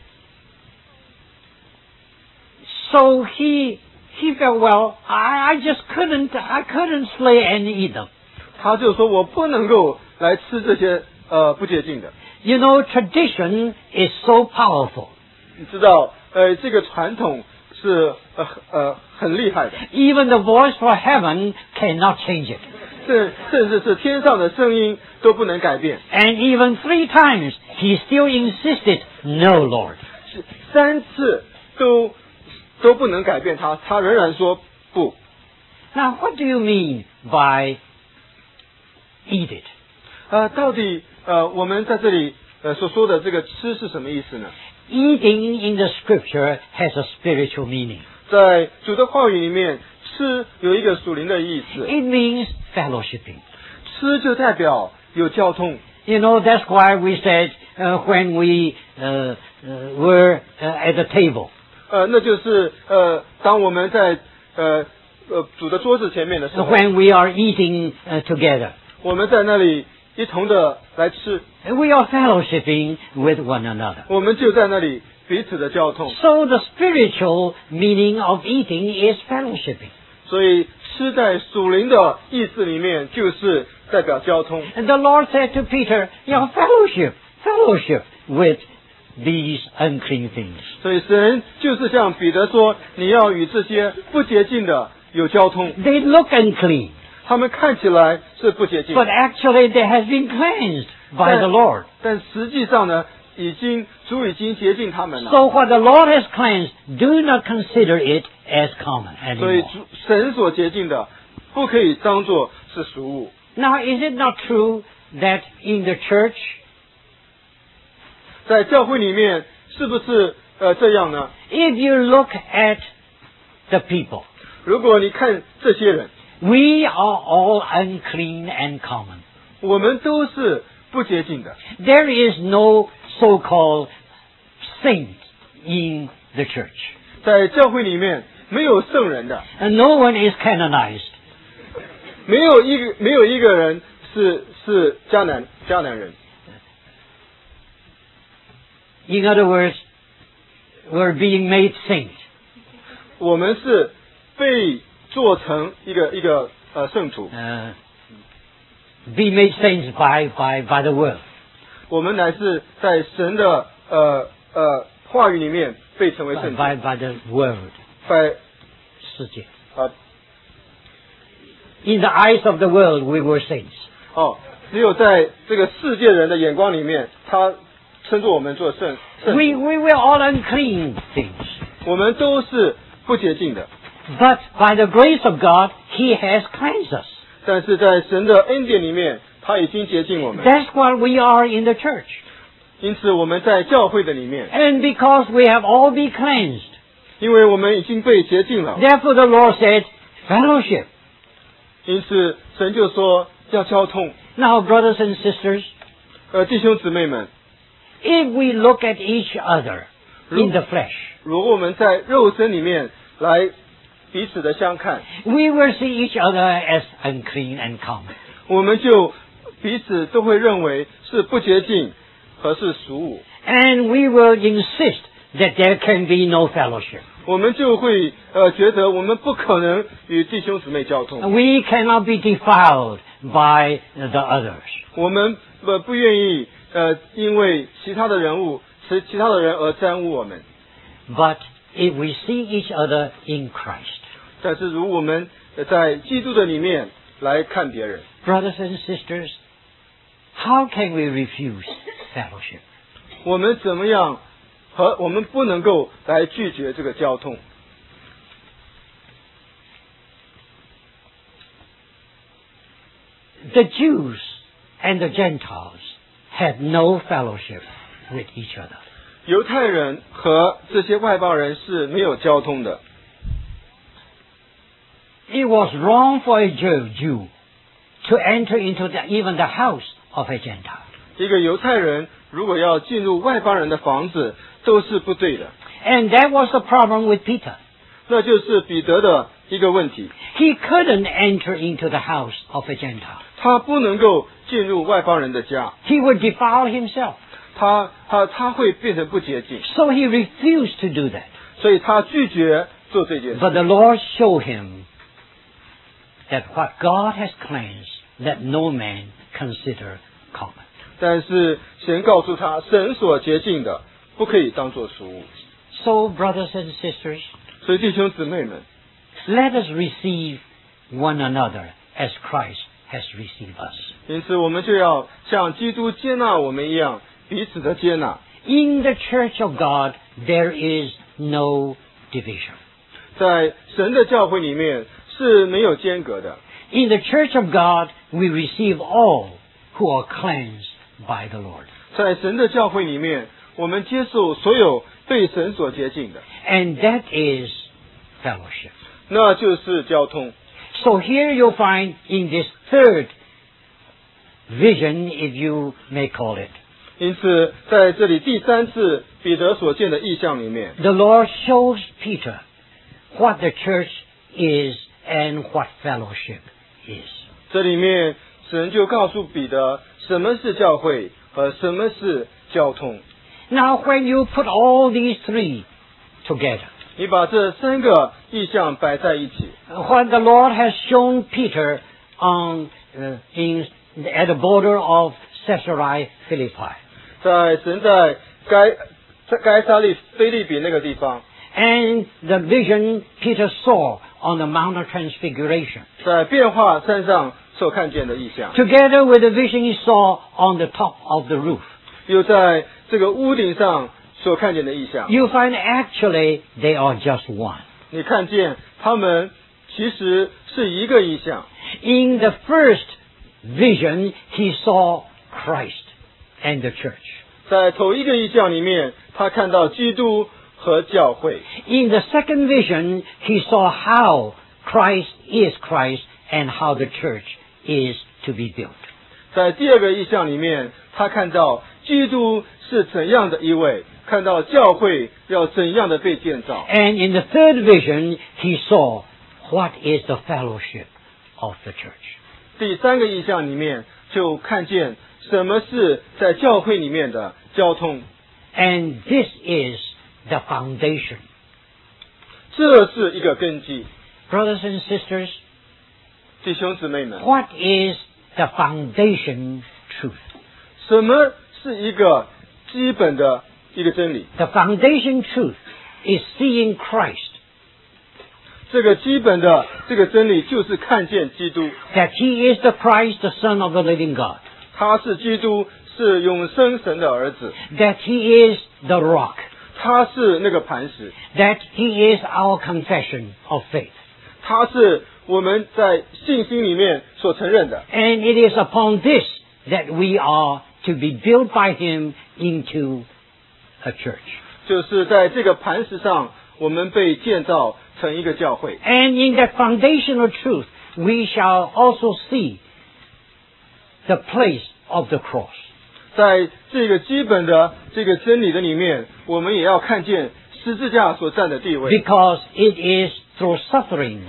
So he felt, well, I just couldn't slay and eat them. 他就说我不能够来吃这些不洁净的。 You know, tradition is so powerful. 你知道，这个传统是很厉害的， Even the voice for heaven cannot change it. 甚至是天上的声音都不能改变。 And even 3 times, he still insisted, no, Lord. 3次都不能改变他仍然说不。 Now, what do you mean by eat it? 到底我们在这里所说的这个吃是什么意思呢？ Eating in the scripture has a spiritual meaning. 在主的话语里面，吃有一个属灵的意思， It means fellowshipping. 吃就代表有交通。 You know, that's why we said when we were at the table, 那就是当我们在主的桌子前面的时候， when we are eating together, 我们在那里一同的来吃， we are fellowshipping with one another. 我们就在那里彼此的交通。 So the spiritual meaning of eating is fellowshipping. 所以吃在属灵的意思里面，就是代表交通。 And the Lord said to Peter, fellowship with these unclean things. 所以神就是向彼得说，你要与这些不洁净的有交通。 They look unclean, 他们看起来是不洁净， but actually they have been cleansed by the Lord. 但实际上呢， 主已经洁净他们了。 So what the Lord has cleansed, do not consider it as common 所以 anymore. 神所洁净的，不可以当作是俗物。 Now, is it not true that in the church, 在教会里面，是不是这样呢？ if you look at the people, 如果你看这些人， we are all unclean and common. 我们都是不洁净的。 There is no so-called saint in the church. 在教会里面没有圣人的， And no one is canonized. 没有一个人是迦南人。 In other words, we're being made saint. 我们是被做成一个圣徒， Be made saints by the world. 我们乃是在神的话语里面被成为圣徒， By the world. 在世界. 呃 In the eyes of the world, we were saints. 只有在这个世界人的眼光里面，他称作我们做圣徒。 We were all unclean things. 我们都是不洁净的， But by the grace of God, He has cleansed us. 但是在神的恩典里面，他已经洁净我们。 That's why we are in the church. 因此我们在教会的里面， And because we have all been cleansed, 因为我们已经被洁净了， therefore the Lord said, fellowship. 因此神就说要交通。 Now, brothers and sisters, 弟兄姊妹们， if we look at each other in the flesh, 如果我们在肉身里面来彼此的相看， we will see each other as unclean and common. 我们就彼此都会认为是不洁净和是俗物， And we will insist that there can be no fellowship. 我们就会觉得我们不可能与弟兄姊妹交通， We cannot be defiled by the others. 我们不愿意因为其他的人而沾污我们。 But if we see each other in Christ, 但是如我们在基督的里面来看别人， brothers and sisters, how can we refuse fellowship? 我们怎么样我们不能够来拒绝这个交通？ The Jews and the Gentiles had no fellowship with each other. 犹太人和这些外邦人是没有交通的。 It was wrong for a Jew to enter into even the house of a Gentile. 一个犹太人如果要进入外邦人的房子，都是不对的。 And that was the problem with Peter. 那就是彼得的一个问题， He couldn't enter into the house of a Gentile. 他不能够进入外邦人的家， He would defile himself. 他会变成不洁净， So he refused to do that. 所以他拒绝做这件事。 But the Lord showed him that what God has cleansed, let no man consider common. 但是神告诉他，神所洁净的不可以当作俗物。 So, brothers and sisters, 所以弟兄姊妹们， let us receive one another as Christ has received us. 因此我们就要像基督接纳我们一样，彼此的接纳。 In the church of God, there is no division. 在神的教会里面是没有间隔的。 In the church of God, we receive all who are cleansed by the Lord. 在神的教会里面，我们接受所有被神所洁净的， And that is fellowship. 那就是交通。 So here you'll find in this third vision, if you may call it, 因此，在这里第三次彼得所见的异象里面， the Lord shows Peter what the church is and what fellowship is. 这里面神就告诉彼得什么是教会和什么是交通。 Now, when you put all these three together, 你把这三个意象摆在一起， what the Lord has shown Peter at the border of Caesarea Philippi, 在神在该撒利菲利比那个地方， and the vision Peter saw on the Mount of Transfiguration, 在变化山上所看见的意象， together with the vision he saw on the top of the roof, 又在这个屋顶上所看见的异象。 You find actually they are just one. 你看见他们其实是一个异象。 In the first vision, he saw Christ and the church. 在头一个异象里面，他看到基督和教会。 In the second vision, he saw how Christ is Christ and how the church is to be built. 在第二个异象里面，他看到基督是怎样的一位，看到教会要怎样的被建造。 And in the third vision, he saw what is the fellowship of the church. 第三个异象里面，就看见什么是在教会里面的交通。 And this is the foundation. 这是一个根基。 Brothers and sisters, 弟兄姊妹们， what is the foundation truth? 什么是一个基本的一个真理？ The foundation truth is seeing Christ, 这个基本的这个真理就是看见基督， that he is the Christ, the Son of the living God, 他是基督，是永生神的儿子， that he is the rock, 他是那个磐石， that he is our confession of faith. 他是我们在信心里面所承认的。 And it is upon this that we are to be built by him into a church. 就是在这个磐石上，我们被建造成一个教会。 And in that foundational truth, we shall also see the place of the cross. 在这个基本的这个真理的里面，我们也要看见十字架所占的地位。 Because it is through sufferings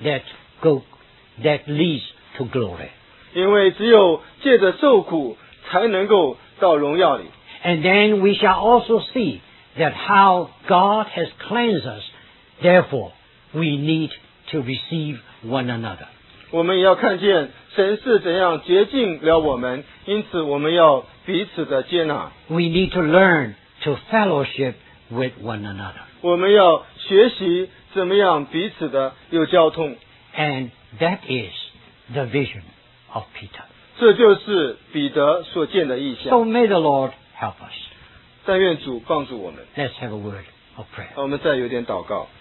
that leads to glory. 因为只有借着受苦，才能够到荣耀里。 And then we shall also see that how God has cleansed us. Therefore, we need to receive one another. 我们也要看见神是怎样洁净了我们，因此我们要彼此的接纳。 We need to learn to fellowship with one another. 我们要学习怎么样彼此的有交通。 And that is the vision of Peter. 这就是彼得所见的异 So 象。 may the Lord help us. 但愿主帮助我们。 Let's have a word of prayer. 我们再有点祷告。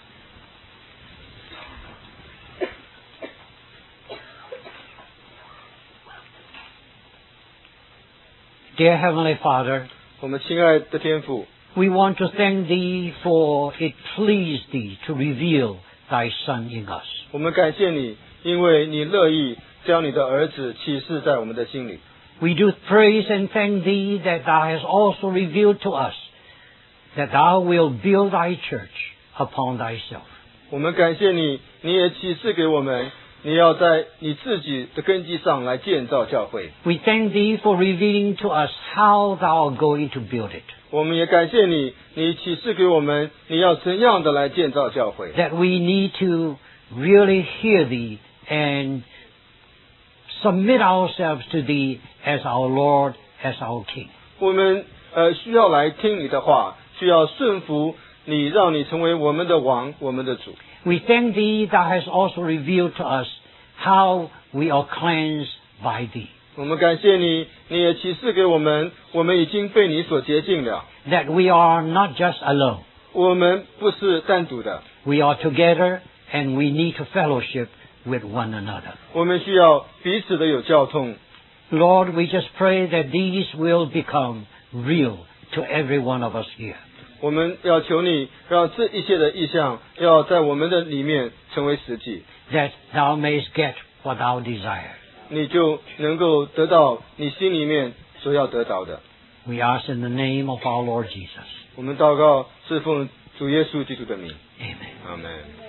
Dear Heavenly Father, 我们亲爱的天父， we want to thank Thee for it pleased Thee to reveal Thy Son in us. 我们感谢你，因为你乐意将你的儿子启示在我们的心里。 We do praise and thank Thee that Thou hast also revealed to us that Thou wilt build Thy church upon Thyself. 我们感谢你，你也启示给我们，你要在你自己的根基上来建造教会。 We thank Thee for revealing to us how Thou art going to build it. 我们也感谢你，你启示给我们，你要怎样的来建造教会。 That we need to really hear Thee and submit ourselves to Thee as our Lord, as our King. 我们需要来听你的话，需要顺服你，让你成为我们的王，我们的主。 We thank Thee Thou hast also revealed to us how we are cleansed by Thee. 我们感谢你，你也启示给我们，我们已经被你所洁净了。 That we are not just alone. 我们不是单独的， We are together and we need to fellowship with one another. 我们需要彼此的有交通。 Lord, we just pray that these will become real to every one of us here. 我们要求你，让这一切的意象要在我们的里面成为实际， That Thou mayest get what Thou desire. 你就能够得到你心里面所要得到的。 We ask in the name of our Lord Jesus. 我们祷告，是奉主耶稣基督的名， Amen. 阿门。